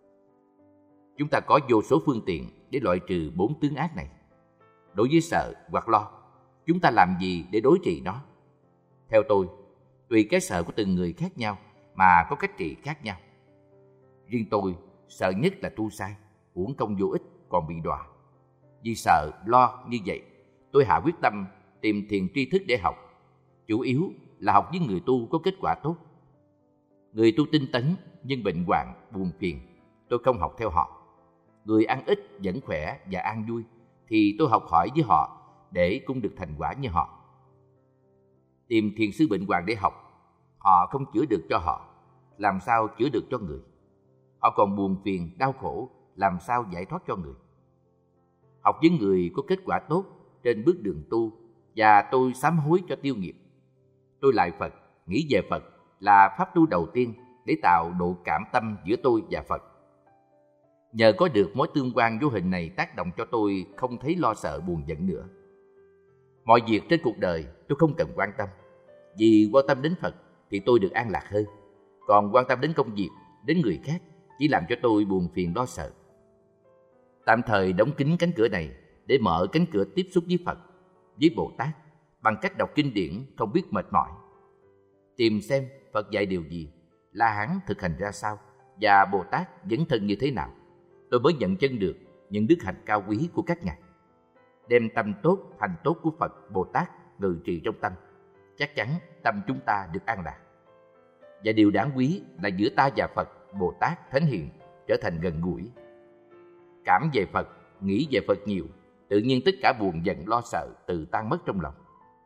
Chúng ta có vô số phương tiện để loại trừ bốn tướng ác này. Đối với sợ hoặc lo, chúng ta làm gì để đối trị nó? Theo tôi, tùy cái sợ của từng người khác nhau mà có cách trị khác nhau. Riêng tôi sợ nhất là tu sai, uổng công vô ích còn bị đọa. Vì sợ, lo như vậy, tôi hạ quyết tâm tìm thiền tri thức để học. Chủ yếu là học với người tu có kết quả tốt. Người tu tinh tấn nhưng bệnh hoạn, buồn phiền, tôi không học theo họ. Người ăn ít vẫn khỏe và an vui thì tôi học hỏi với họ để cũng được thành quả như họ. Tìm thiền sư bệnh hoạn để học, họ không chữa được cho họ, làm sao chữa được cho người? Họ còn buồn phiền, đau khổ, làm sao giải thoát cho người? Học với người có kết quả tốt trên bước đường tu, và tôi sám hối cho tiêu nghiệp. Tôi lại Phật, nghĩ về Phật là pháp tu đầu tiên để tạo độ cảm tâm giữa tôi và Phật. Nhờ có được mối tương quan vô hình này tác động cho tôi không thấy lo sợ buồn giận nữa. Mọi việc trên cuộc đời tôi không cần quan tâm, vì quan tâm đến Phật thì tôi được an lạc hơn. Còn quan tâm đến công việc, đến người khác chỉ làm cho tôi buồn phiền lo sợ. Tạm thời đóng kín cánh cửa này để mở cánh cửa tiếp xúc với Phật, với Bồ Tát bằng cách đọc kinh điển không biết mệt mỏi. Tìm xem Phật dạy điều gì, La Hán thực hành ra sao và Bồ Tát dấn thân như thế nào. Tôi mới nhận chân được những đức hạnh cao quý của các ngài. Đem tâm tốt, hành tốt của Phật, Bồ Tát ngự trị trong tâm, chắc chắn tâm chúng ta được an lạc. Và điều đáng quý là giữa ta và Phật, Bồ Tát, Thánh Hiền trở thành gần gũi. Cảm về Phật, nghĩ về Phật nhiều, tự nhiên tất cả buồn giận lo sợ tự tan mất trong lòng.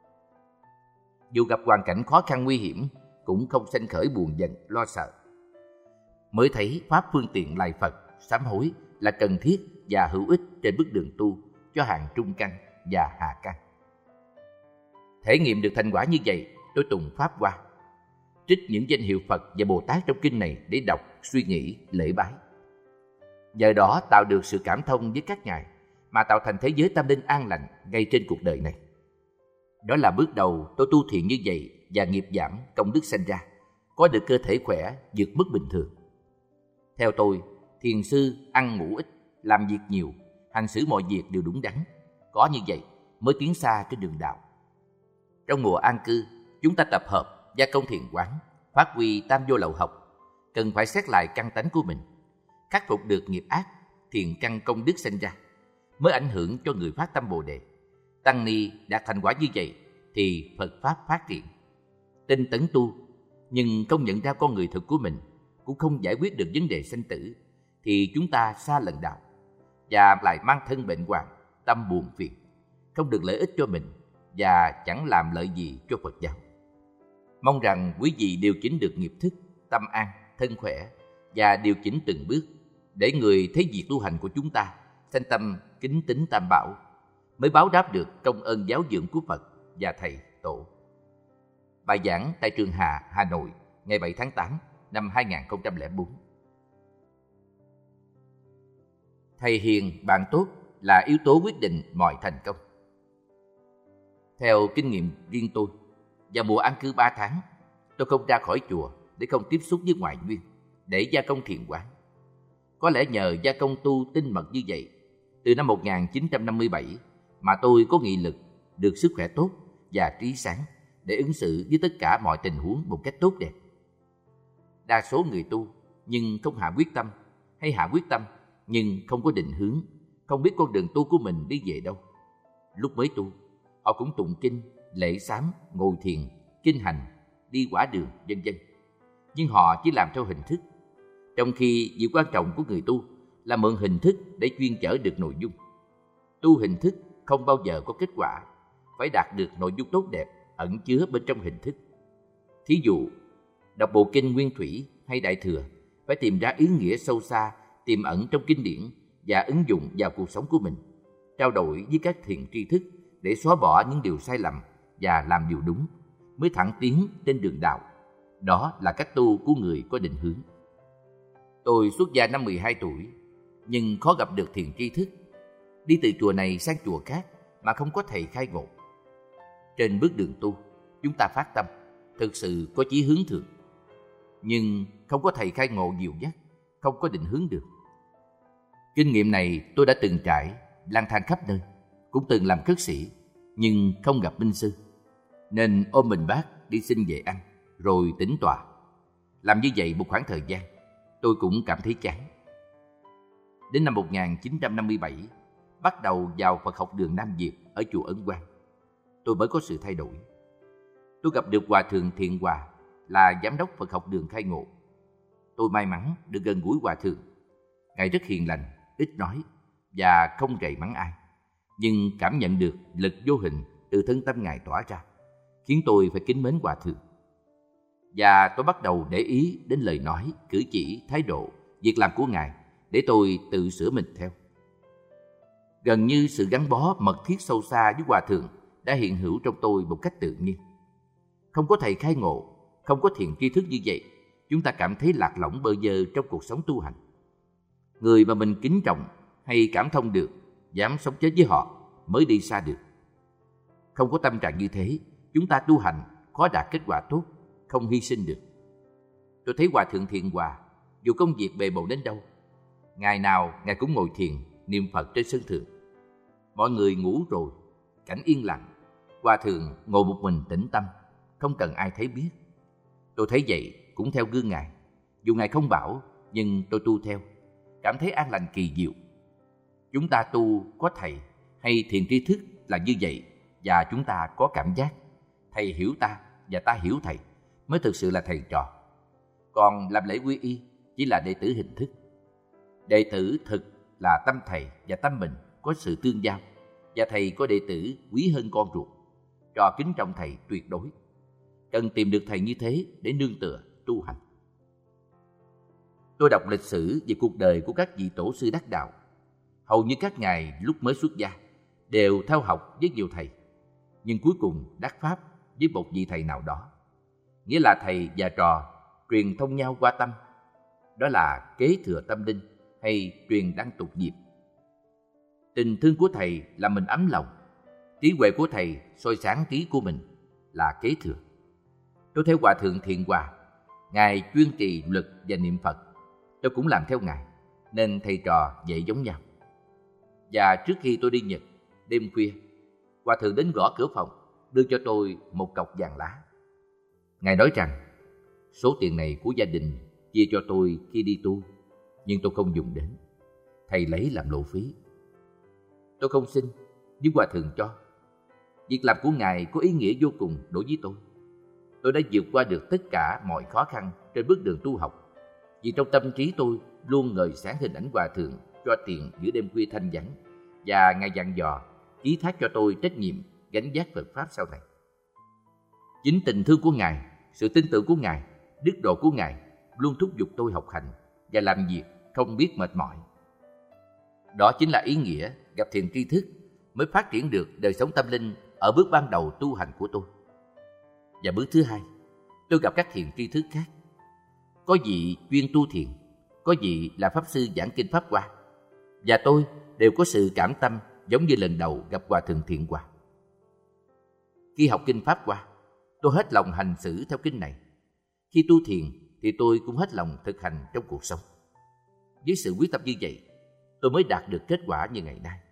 Dù gặp hoàn cảnh khó khăn nguy hiểm, cũng không sanh khởi buồn giận lo sợ. Mới thấy pháp phương tiện lại Phật, sám hối là cần thiết và hữu ích trên bước đường tu cho hàng trung căn và hạ căn. Thể nghiệm được thành quả như vậy, tôi tùng pháp hoa, trích những danh hiệu Phật và Bồ Tát trong kinh này để đọc, suy nghĩ, lễ bái. Nhờ đó tạo được sự cảm thông với các ngài mà tạo thành thế giới tâm linh an lành ngay trên cuộc đời này. Đó là bước đầu tôi tu thiện như vậy và nghiệp giảm, công đức sanh ra, có được cơ thể khỏe vượt mức bình thường. Theo tôi, thiền sư ăn ngủ ít, làm việc nhiều, hành xử mọi việc đều đúng đắn. Có như vậy mới tiến xa trên đường đạo. Trong mùa an cư, chúng ta tập hợp, gia công thiền quán, phát huy tam vô lậu học, cần phải xét lại căn tánh của mình, khắc phục được nghiệp ác, thiền căn công đức sinh ra, mới ảnh hưởng cho người phát tâm Bồ Đề. Tăng ni đạt thành quả như vậy thì Phật Pháp phát triển. Tinh tấn tu, nhưng không nhận ra con người thực của mình, cũng không giải quyết được vấn đề sanh tử, thì chúng ta xa lần đạo, và lại mang thân bệnh hoạn, tâm buồn phiền, không được lợi ích cho mình, và chẳng làm lợi gì cho Phật giáo. Mong rằng quý vị điều chỉnh được nghiệp thức, tâm an, thân khỏe, và điều chỉnh từng bước, để người thấy việc tu hành của chúng ta sanh tâm kính tín Tam Bảo, mới báo đáp được công ơn giáo dưỡng của Phật và Thầy Tổ. Bài giảng tại Trường Hà, Hà Nội, ngày bảy tháng tám năm hai nghìn không trăm lẻ bốn. Thầy hiền, bạn tốt là yếu tố quyết định mọi thành công. Theo kinh nghiệm riêng tôi, vào mùa an cư ba tháng, tôi không ra khỏi chùa để không tiếp xúc với ngoại duyên, để gia công thiền quán. Có lẽ nhờ gia công tu tinh mật như vậy, từ năm một nghìn chín trăm năm mươi bảy mà tôi có nghị lực, được sức khỏe tốt và trí sáng để ứng xử với tất cả mọi tình huống một cách tốt đẹp. Đa số người tu nhưng không hạ quyết tâm, hay hạ quyết tâm nhưng không có định hướng, không biết con đường tu của mình đi về đâu. Lúc mới tu, họ cũng tụng kinh, lễ sám, ngồi thiền, kinh hành, đi quả đường, vân vân. Nhưng họ chỉ làm theo hình thức, trong khi việc quan trọng của người tu là mượn hình thức để chuyên chở được nội dung. Tu hình thức không bao giờ có kết quả, phải đạt được nội dung tốt đẹp ẩn chứa bên trong hình thức. Thí dụ, đọc bộ kinh Nguyên Thủy hay Đại Thừa, phải tìm ra ý nghĩa sâu xa tiềm ẩn trong kinh điển và ứng dụng vào cuộc sống của mình, trao đổi với các thiền tri thức để xóa bỏ những điều sai lầm và làm điều đúng, mới thẳng tiến trên đường đạo. Đó là cách tu của người có định hướng. Tôi xuất gia năm mười hai tuổi, nhưng khó gặp được thiền tri thức, đi từ chùa này sang chùa khác mà không có thầy khai ngộ. Trên bước đường tu, chúng ta phát tâm, thực sự có chí hướng thượng, nhưng không có thầy khai ngộ dìu dắt, không có định hướng được. Kinh nghiệm này tôi đã từng trải, lang thang khắp nơi, cũng từng làm cất sĩ, nhưng không gặp minh sư, nên ôm bình bát đi xin về ăn, rồi tĩnh tọa. Làm như vậy một khoảng thời gian, tôi cũng cảm thấy chán. Đến năm một nghìn chín trăm năm mươi bảy, bắt đầu vào Phật học đường Nam Việt ở chùa Ấn Quang, tôi mới có sự thay đổi. Tôi gặp được Hòa Thượng Thiện Hòa, là giám đốc Phật học đường khai ngộ. Tôi may mắn được gần gũi Hòa Thượng. Ngài rất hiền lành, ít nói và không rầy mắng ai, nhưng cảm nhận được lực vô hình từ thân tâm Ngài tỏa ra, khiến tôi phải kính mến Hòa Thượng. Và tôi bắt đầu để ý đến lời nói, cử chỉ, thái độ, việc làm của Ngài để tôi tự sửa mình theo. Gần như sự gắn bó mật thiết sâu xa với Hòa Thượng đã hiện hữu trong tôi một cách tự nhiên. Không có thầy khai ngộ, không có thiền tri thức như vậy, chúng ta cảm thấy lạc lõng bơ vơ trong cuộc sống tu hành. Người mà mình kính trọng hay cảm thông được, dám sống chết với họ mới đi xa được. Không có tâm trạng như thế, chúng ta tu hành khó đạt kết quả tốt, không hy sinh được. Tôi thấy Hòa Thượng Thiện Hòa, dù công việc bề bộn đến đâu, ngày nào Ngài cũng ngồi thiền, niệm Phật trên sân thượng. Mọi người ngủ rồi, cảnh yên lặng, Hòa Thượng ngồi một mình tĩnh tâm, không cần ai thấy biết. Tôi thấy vậy cũng theo gương Ngài. Dù Ngài không bảo, nhưng tôi tu theo, cảm thấy an lành kỳ diệu. Chúng ta tu có thầy hay thiền tri thức là như vậy, và chúng ta có cảm giác thầy hiểu ta và ta hiểu thầy mới thực sự là thầy trò. Còn làm lễ quy y chỉ là đệ tử hình thức. Đệ tử thực là tâm thầy và tâm mình có sự tương giao, và thầy có đệ tử quý hơn con ruột, trò kính trọng thầy tuyệt đối. Cần tìm được thầy như thế để nương tựa tu hành. Tôi đọc lịch sử về cuộc đời của các vị tổ sư đắc đạo. Hầu như các ngài lúc mới xuất gia đều theo học với nhiều thầy, nhưng cuối cùng đắc pháp với một vị thầy nào đó. Nghĩa là thầy và trò truyền thông nhau qua tâm. Đó là kế thừa tâm linh hay truyền đăng tục diệp. Tình thương của thầy làm mình ấm lòng, trí huệ của thầy soi sáng trí của mình là kế thừa. Tôi theo Hòa Thượng Thiện Hòa, Ngài chuyên trì luật và niệm Phật. Tôi cũng làm theo Ngài, nên thầy trò dễ giống nhau. Và trước khi tôi đi Nhật, đêm khuya, Hòa Thượng đến gõ cửa phòng, đưa cho tôi một cọc vàng lá. Ngài nói rằng, số tiền này của gia đình chia cho tôi khi đi tu, nhưng tôi không dùng đến. Thầy lấy làm lộ phí. Tôi không xin, nhưng Hòa Thượng cho. Việc làm của Ngài có ý nghĩa vô cùng đối với tôi. Tôi đã vượt qua được tất cả mọi khó khăn trên bước đường tu học, vì trong tâm trí tôi luôn ngời sáng hình ảnh Hòa Thượng cho tiền giữa đêm khuya thanh vắng, và Ngài dặn dò ký thác cho tôi trách nhiệm gánh vác Phật pháp sau này. Chính tình thương của Ngài, sự tin tưởng của Ngài, đức độ của Ngài luôn thúc giục tôi học hành và làm việc không biết mệt mỏi. Đó chính là ý nghĩa gặp thiền tri thức mới phát triển được đời sống tâm linh ở bước ban đầu tu hành của tôi. Và bước thứ hai, tôi gặp các thiền tri thức khác. Có vị chuyên tu thiền, có vị là pháp sư giảng kinh Pháp Hoa, và tôi đều có sự cảm tâm giống như lần đầu gặp Hòa Thượng Thiện Hòa. Khi học kinh Pháp Hoa, tôi hết lòng hành xử theo kinh này. Khi tu thiền thì tôi cũng hết lòng thực hành trong cuộc sống. Với sự quyết tâm như vậy, tôi mới đạt được kết quả như ngày nay.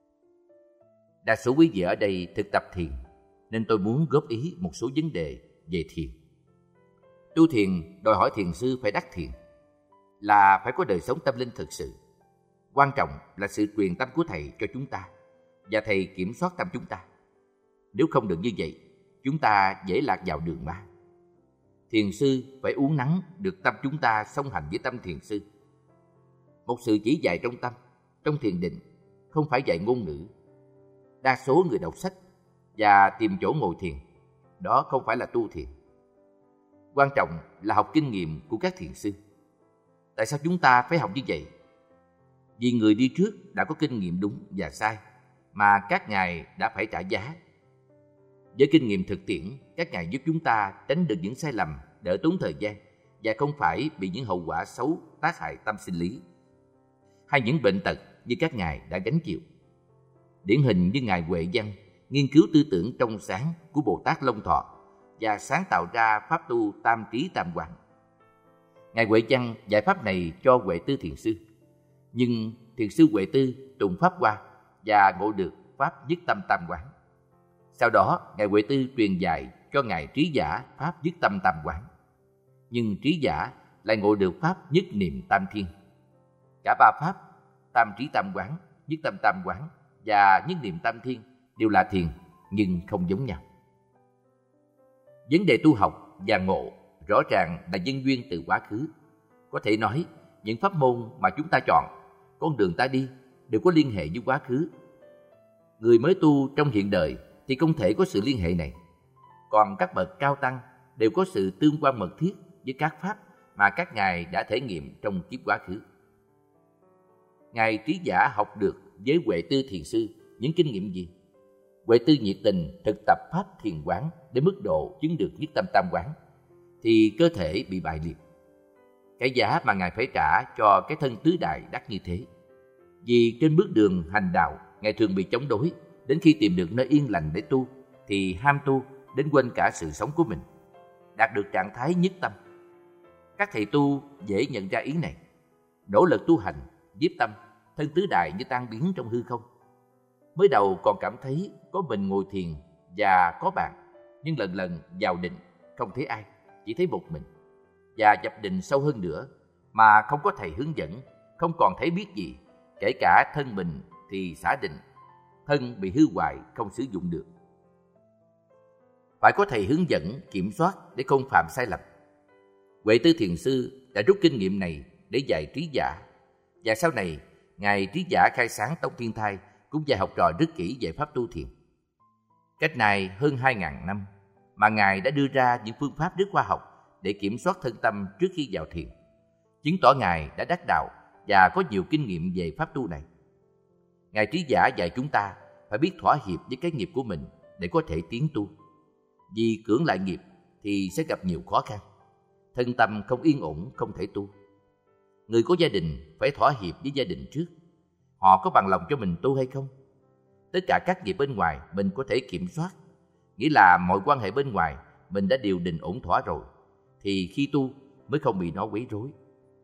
Đa số quý vị ở đây thực tập thiền, nên tôi muốn góp ý một số vấn đề về thiền. Tu thiền đòi hỏi thiền sư phải đắc thiền, là phải có đời sống tâm linh thực sự. Quan trọng là sự truyền tâm của thầy cho chúng ta, và thầy kiểm soát tâm chúng ta. Nếu không được như vậy, chúng ta dễ lạc vào đường ma. Thiền sư phải uốn nắn được tâm chúng ta song hành với tâm thiền sư. Một sự chỉ dạy trong tâm, trong thiền định, không phải dạy ngôn ngữ. Đa số người đọc sách và tìm chỗ ngồi thiền, đó không phải là tu thiền. Quan trọng là học kinh nghiệm của các thiền sư. Tại sao chúng ta phải học như vậy? Vì người đi trước đã có kinh nghiệm đúng và sai, mà các ngài đã phải trả giá. Với kinh nghiệm thực tiễn, các ngài giúp chúng ta tránh được những sai lầm, đỡ tốn thời gian, và không phải bị những hậu quả xấu tác hại tâm sinh lý, hay những bệnh tật như các ngài đã gánh chịu. Điển hình như Ngài Huệ Văn nghiên cứu tư tưởng trong sáng của Bồ Tát Long Thọ và sáng tạo ra pháp tu tam trí tam quán. Ngài Huệ Văn giải pháp này cho Huệ Tư thiền sư, nhưng thiền sư Huệ Tư tụng Pháp Hoa và ngộ được pháp nhất tâm tam quán. Sau đó, Ngài Huệ Tư truyền dạy cho Ngài Trí Giả pháp nhất tâm tam quán, nhưng Trí Giả lại ngộ được pháp nhất niệm tam thiên. Cả ba pháp tam trí tam quán, nhất tâm tam quán và nhất niệm tam thiên đều là thiền, nhưng không giống nhau. Vấn đề tu học và ngộ rõ ràng là nhân duyên từ quá khứ. Có thể nói, những pháp môn mà chúng ta chọn, con đường ta đi đều có liên hệ với quá khứ. Người mới tu trong hiện đời thì không thể có sự liên hệ này. Còn các bậc cao tăng đều có sự tương quan mật thiết với các pháp mà các ngài đã thể nghiệm trong kiếp quá khứ. Ngài Trí Giả học được với Huệ Tư thiền sư những kinh nghiệm gì? Huệ Tư nhiệt tình thực tập pháp thiền quán đến mức độ chứng được nhất tâm tam quán, thì cơ thể bị bại liệt. cái giá mà Ngài phải trả cho cái thân tứ đại đắt như thế. Vì trên bước đường hành đạo, Ngài thường bị chống đối, đến khi tìm được nơi yên lành để tu, thì ham tu đến quên cả sự sống của mình, đạt được trạng thái nhất tâm. Các thầy tu dễ nhận ra ý này. Nỗ lực tu hành, nhiếp tâm, thân tứ đại như tan biến trong hư không. Mới đầu còn cảm thấy có mình ngồi thiền và có bạn, nhưng lần lần vào định không thấy ai, chỉ thấy một mình. Và nhập định sâu hơn nữa mà không có thầy hướng dẫn, không còn thấy biết gì, kể cả thân mình thì xả định, thân bị hư hoại không sử dụng được. Phải có thầy hướng dẫn, kiểm soát để không phạm sai lầm. Huệ Tư Thiền Sư đã rút kinh nghiệm này để dạy Trí Giả, và sau này Ngài Trí Giả khai sáng Tông Thiên Thai cũng dạy học trò rất kỹ về pháp tu thiền. Cách này hơn hai ngàn năm mà Ngài đã đưa ra những phương pháp rất khoa học để kiểm soát thân tâm trước khi vào thiền, chứng tỏ Ngài đã đắc đạo và có nhiều kinh nghiệm về pháp tu này. Ngài Trí Giả dạy chúng ta phải biết thỏa hiệp với cái nghiệp của mình để có thể tiến tu. Vì cưỡng lại nghiệp thì sẽ gặp nhiều khó khăn. Thân tâm không yên ổn, không thể tu. Người có gia đình phải thỏa hiệp với gia đình trước. Họ có bằng lòng cho mình tu hay không? Tất cả các nghiệp bên ngoài mình có thể kiểm soát, nghĩa là mọi quan hệ bên ngoài mình đã điều định ổn thỏa rồi, thì khi tu mới không bị nó quấy rối.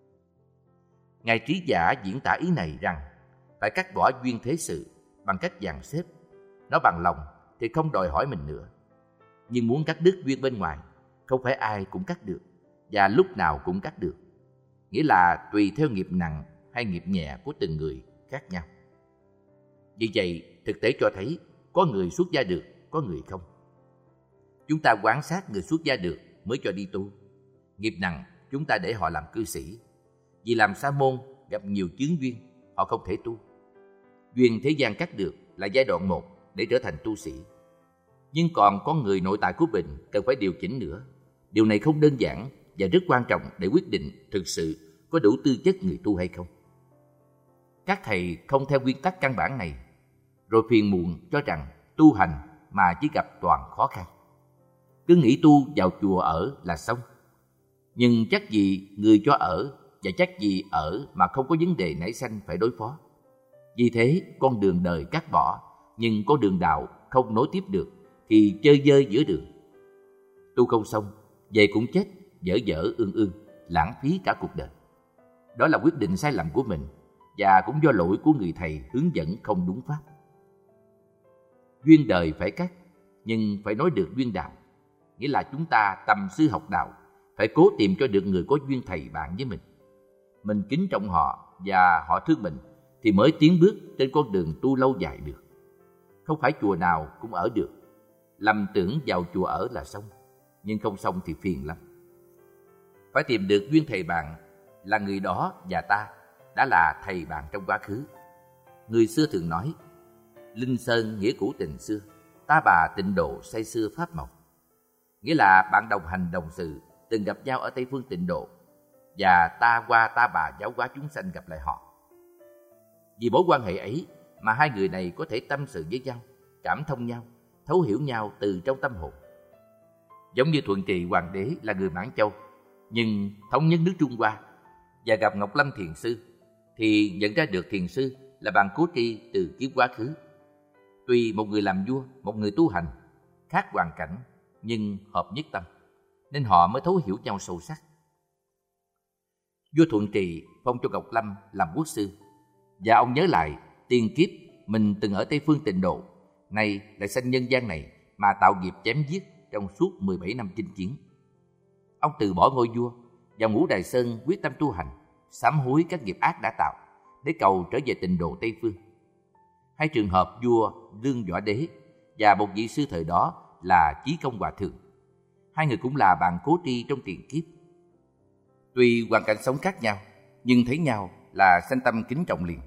Ngài Trí Giả diễn tả ý này rằng phải cắt bỏ duyên thế sự bằng cách dàn xếp. Nó bằng lòng thì không đòi hỏi mình nữa. Nhưng muốn cắt đứt duyên bên ngoài, không phải ai cũng cắt được, và lúc nào cũng cắt được. Nghĩa là tùy theo nghiệp nặng hay nghiệp nhẹ của từng người khác nhau. Vì vậy, thực tế cho thấy có người xuất gia được, có người không. Chúng ta quan sát người xuất gia được mới cho đi tu. Nghiệp nặng chúng ta để họ làm cư sĩ. Vì làm sa môn gặp nhiều chướng duyên, họ không thể tu. Duyên thế gian cắt được là giai đoạn một để trở thành tu sĩ. Nhưng còn có người nội tại của mình cần phải điều chỉnh nữa. Điều này không đơn giản và rất quan trọng để quyết định thực sự có đủ tư chất người tu hay không. Các thầy không theo nguyên tắc căn bản này, rồi phiền muộn cho rằng tu hành mà chỉ gặp toàn khó khăn. Cứ nghĩ tu vào chùa ở là xong. Nhưng chắc gì người cho ở và chắc gì ở mà không có vấn đề nảy sanh phải đối phó. Vì thế con đường đời cắt bỏ, nhưng con đường đạo không nối tiếp được thì chơi dơi giữa đường. Tu không xong, về cũng chết, dở dở ương ương, lãng phí cả cuộc đời. Đó là quyết định sai lầm của mình, và cũng do lỗi của người thầy hướng dẫn không đúng pháp. Duyên đời phải cắt, nhưng phải nói được duyên đạo. Nghĩa là chúng ta tầm sư học đạo, phải cố tìm cho được người có duyên thầy bạn với mình. Mình kính trọng họ và họ thương mình, thì mới tiến bước trên con đường tu lâu dài được. Không phải chùa nào cũng ở được. Lầm tưởng vào chùa ở là xong, nhưng không xong thì phiền lắm. Phải tìm được duyên thầy bạn là người đó và ta đã là thầy bạn trong quá khứ. Người xưa thường nói, Linh Sơn nghĩa cũ tình xưa, ta bà tịnh độ say xưa pháp màu. Nghĩa là bạn đồng hành đồng sự từng gặp nhau ở Tây Phương Tịnh Độ, và ta qua ta bà giáo hóa chúng sanh gặp lại họ. Vì mối quan hệ ấy mà hai người này có thể tâm sự với nhau, cảm thông nhau, thấu hiểu nhau từ trong tâm hồn. Giống như Thuận Trì Hoàng đế là người Mãn Châu, nhưng thống nhất nước Trung Hoa, và gặp Ngọc Lâm Thiền Sư, thì nhận ra được Thiền Sư là bạn cố tri từ kiếp quá khứ. Tuy một người làm vua, một người tu hành, khác hoàn cảnh, nhưng hợp nhất tâm, nên họ mới thấu hiểu nhau sâu sắc. Vua Thuận Trì phong cho Ngọc Lâm làm quốc sư, và ông nhớ lại tiền kiếp mình từng ở Tây Phương Tịnh Độ, nay lại sanh nhân gian này mà tạo nghiệp chém giết trong suốt mười bảy năm chinh chiến. Ông từ bỏ ngôi vua, vào Ngũ Đài Sơn quyết tâm tu hành, sám hối các nghiệp ác đã tạo, để cầu trở về Tịnh Độ Tây Phương. Hai trường hợp vua Lương Võ Đế và một vị sư thời đó là Chí Công Hòa Thượng, hai người cũng là bạn cố tri trong tiền kiếp. Tuy hoàn cảnh sống khác nhau, nhưng thấy nhau là sanh tâm kính trọng liền.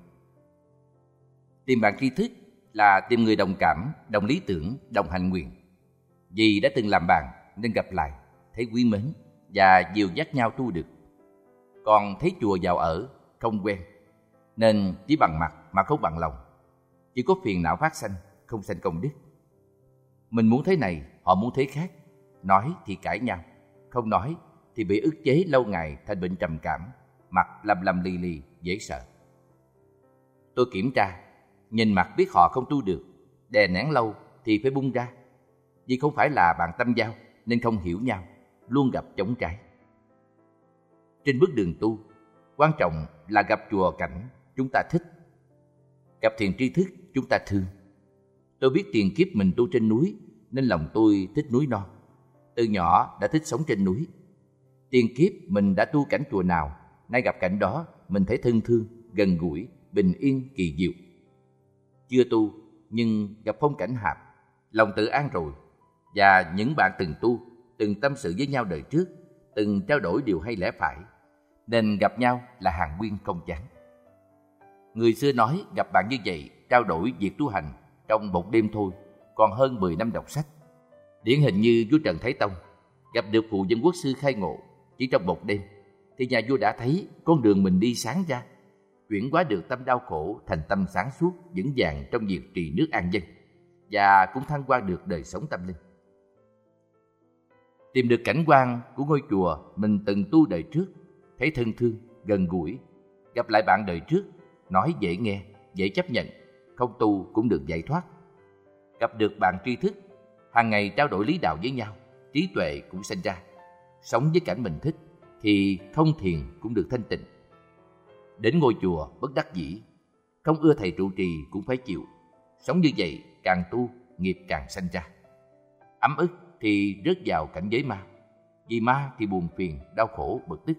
Tìm bạn tri thức là tìm người đồng cảm, đồng lý tưởng, đồng hành nguyện. Vì đã từng làm bạn nên gặp lại, thấy quý mến và dìu dắt nhau tu được. Còn thấy chùa vào ở, không quen, nên chỉ bằng mặt mà không bằng lòng. Chỉ có phiền não phát sanh, không sanh công đức. Mình muốn thế này, họ muốn thế khác. Nói thì cãi nhau, không nói thì bị ức chế lâu ngày thành bệnh trầm cảm, mặt lầm lầm lì lì, dễ sợ. Tôi kiểm tra, nhìn mặt biết họ không tu được, đè nén lâu thì phải bung ra. Vì không phải là bạn tâm giao nên không hiểu nhau, luôn gặp chống trái. Trên bước đường tu, quan trọng là gặp chùa cảnh chúng ta thích, gặp thiền tri thức chúng ta thương. Tôi biết tiền kiếp mình tu trên núi nên lòng tôi thích núi non. Từ nhỏ đã thích sống trên núi. Tiền kiếp mình đã tu cảnh chùa nào, nay gặp cảnh đó mình thấy thân thương, gần gũi, bình yên, kỳ diệu. Chưa tu nhưng gặp phong cảnh hạp, lòng tự an rồi. Và những bạn từng tu, từng tâm sự với nhau đời trước, từng trao đổi điều hay lẽ phải, nên gặp nhau là hàng nguyên không chán. Người xưa nói gặp bạn như vậy, trao đổi việc tu hành trong một đêm thôi, còn hơn mười năm đọc sách. Điển hình như vua Trần Thái Tông gặp được phụ dân quốc sư khai ngộ chỉ trong một đêm, thì nhà vua đã thấy con đường mình đi sáng ra, chuyển hóa được tâm đau khổ thành tâm sáng suốt, vững vàng trong việc trì nước an dân, và cũng thăng hoa được đời sống tâm linh. Tìm được cảnh quan của ngôi chùa mình từng tu đời trước, thấy thân thương, gần gũi, gặp lại bạn đời trước, nói dễ nghe, dễ chấp nhận, không tu cũng được giải thoát. Gặp được bạn tri thức, hàng ngày trao đổi lý đạo với nhau, trí tuệ cũng sinh ra. Sống với cảnh mình thích thì không thiền cũng được thanh tịnh. Đến ngôi chùa bất đắc dĩ, không ưa thầy trụ trì cũng phải chịu. Sống như vậy càng tu, nghiệp càng sanh ra. Ấm ức thì rớt vào cảnh giới ma. Vì ma thì buồn phiền, đau khổ, bực tức.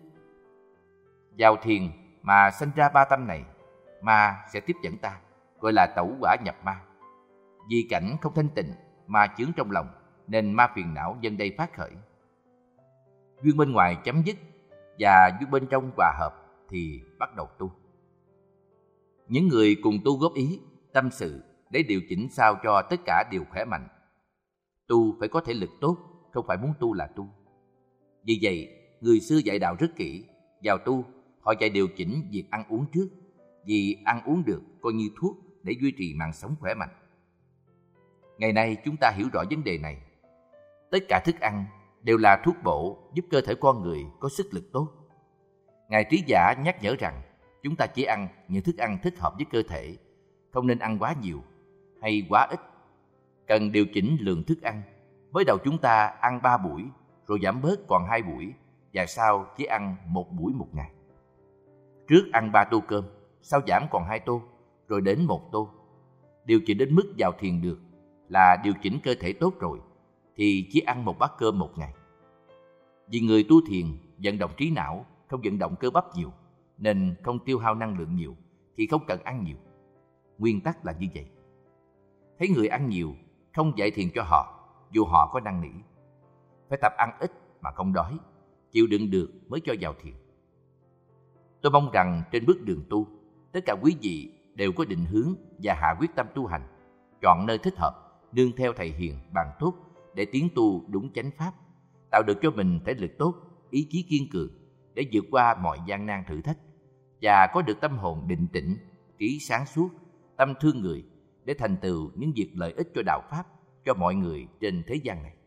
Vào thiền mà sanh ra ba tâm này, ma sẽ tiếp dẫn ta, gọi là tẩu quả nhập ma. Vì cảnh không thanh tịnh, ma chướng trong lòng, nên ma phiền não nhân đây phát khởi. Duyên bên ngoài chấm dứt và duyên bên trong hòa hợp thì bắt đầu tu. Những người cùng tu góp ý, tâm sự để điều chỉnh sao cho tất cả đều khỏe mạnh. Tu phải có thể lực tốt, không phải muốn tu là tu. Vì vậy, người xưa dạy đạo rất kỹ. Vào tu, họ dạy điều chỉnh việc ăn uống trước, vì ăn uống được coi như thuốc để duy trì mạng sống khỏe mạnh. Ngày nay chúng ta hiểu rõ vấn đề này. Tất cả thức ăn đều là thuốc bổ giúp cơ thể con người có sức lực tốt. Ngài Trí Giả nhắc nhở rằng chúng ta chỉ ăn những thức ăn thích hợp với cơ thể, không nên ăn quá nhiều hay quá ít. Cần điều chỉnh lượng thức ăn. Mới đầu chúng ta ăn ba buổi, rồi giảm bớt còn hai buổi, và sau chỉ ăn một buổi một ngày. Trước ăn ba tô cơm, sau giảm còn hai tô, rồi đến một tô. Điều chỉnh đến mức vào thiền được là điều chỉnh cơ thể tốt rồi, thì chỉ ăn một bát cơm một ngày. Vì người tu thiền vận động trí não, không vận động cơ bắp nhiều, nên không tiêu hao năng lượng nhiều, thì không cần ăn nhiều. Nguyên tắc là như vậy. Thấy người ăn nhiều, không dạy thiền cho họ, dù họ có năn nỉ. Phải tập ăn ít mà không đói, chịu đựng được mới cho vào thiền. Tôi mong rằng trên bước đường tu, tất cả quý vị đều có định hướng và hạ quyết tâm tu hành, chọn nơi thích hợp, nương theo thầy hiền, bạn tốt để tiến tu đúng chánh pháp, tạo được cho mình thể lực tốt, ý chí kiên cường để vượt qua mọi gian nan thử thách, và có được tâm hồn định tĩnh, trí sáng suốt, tâm thương người để thành tựu những việc lợi ích cho đạo pháp, cho mọi người trên thế gian này.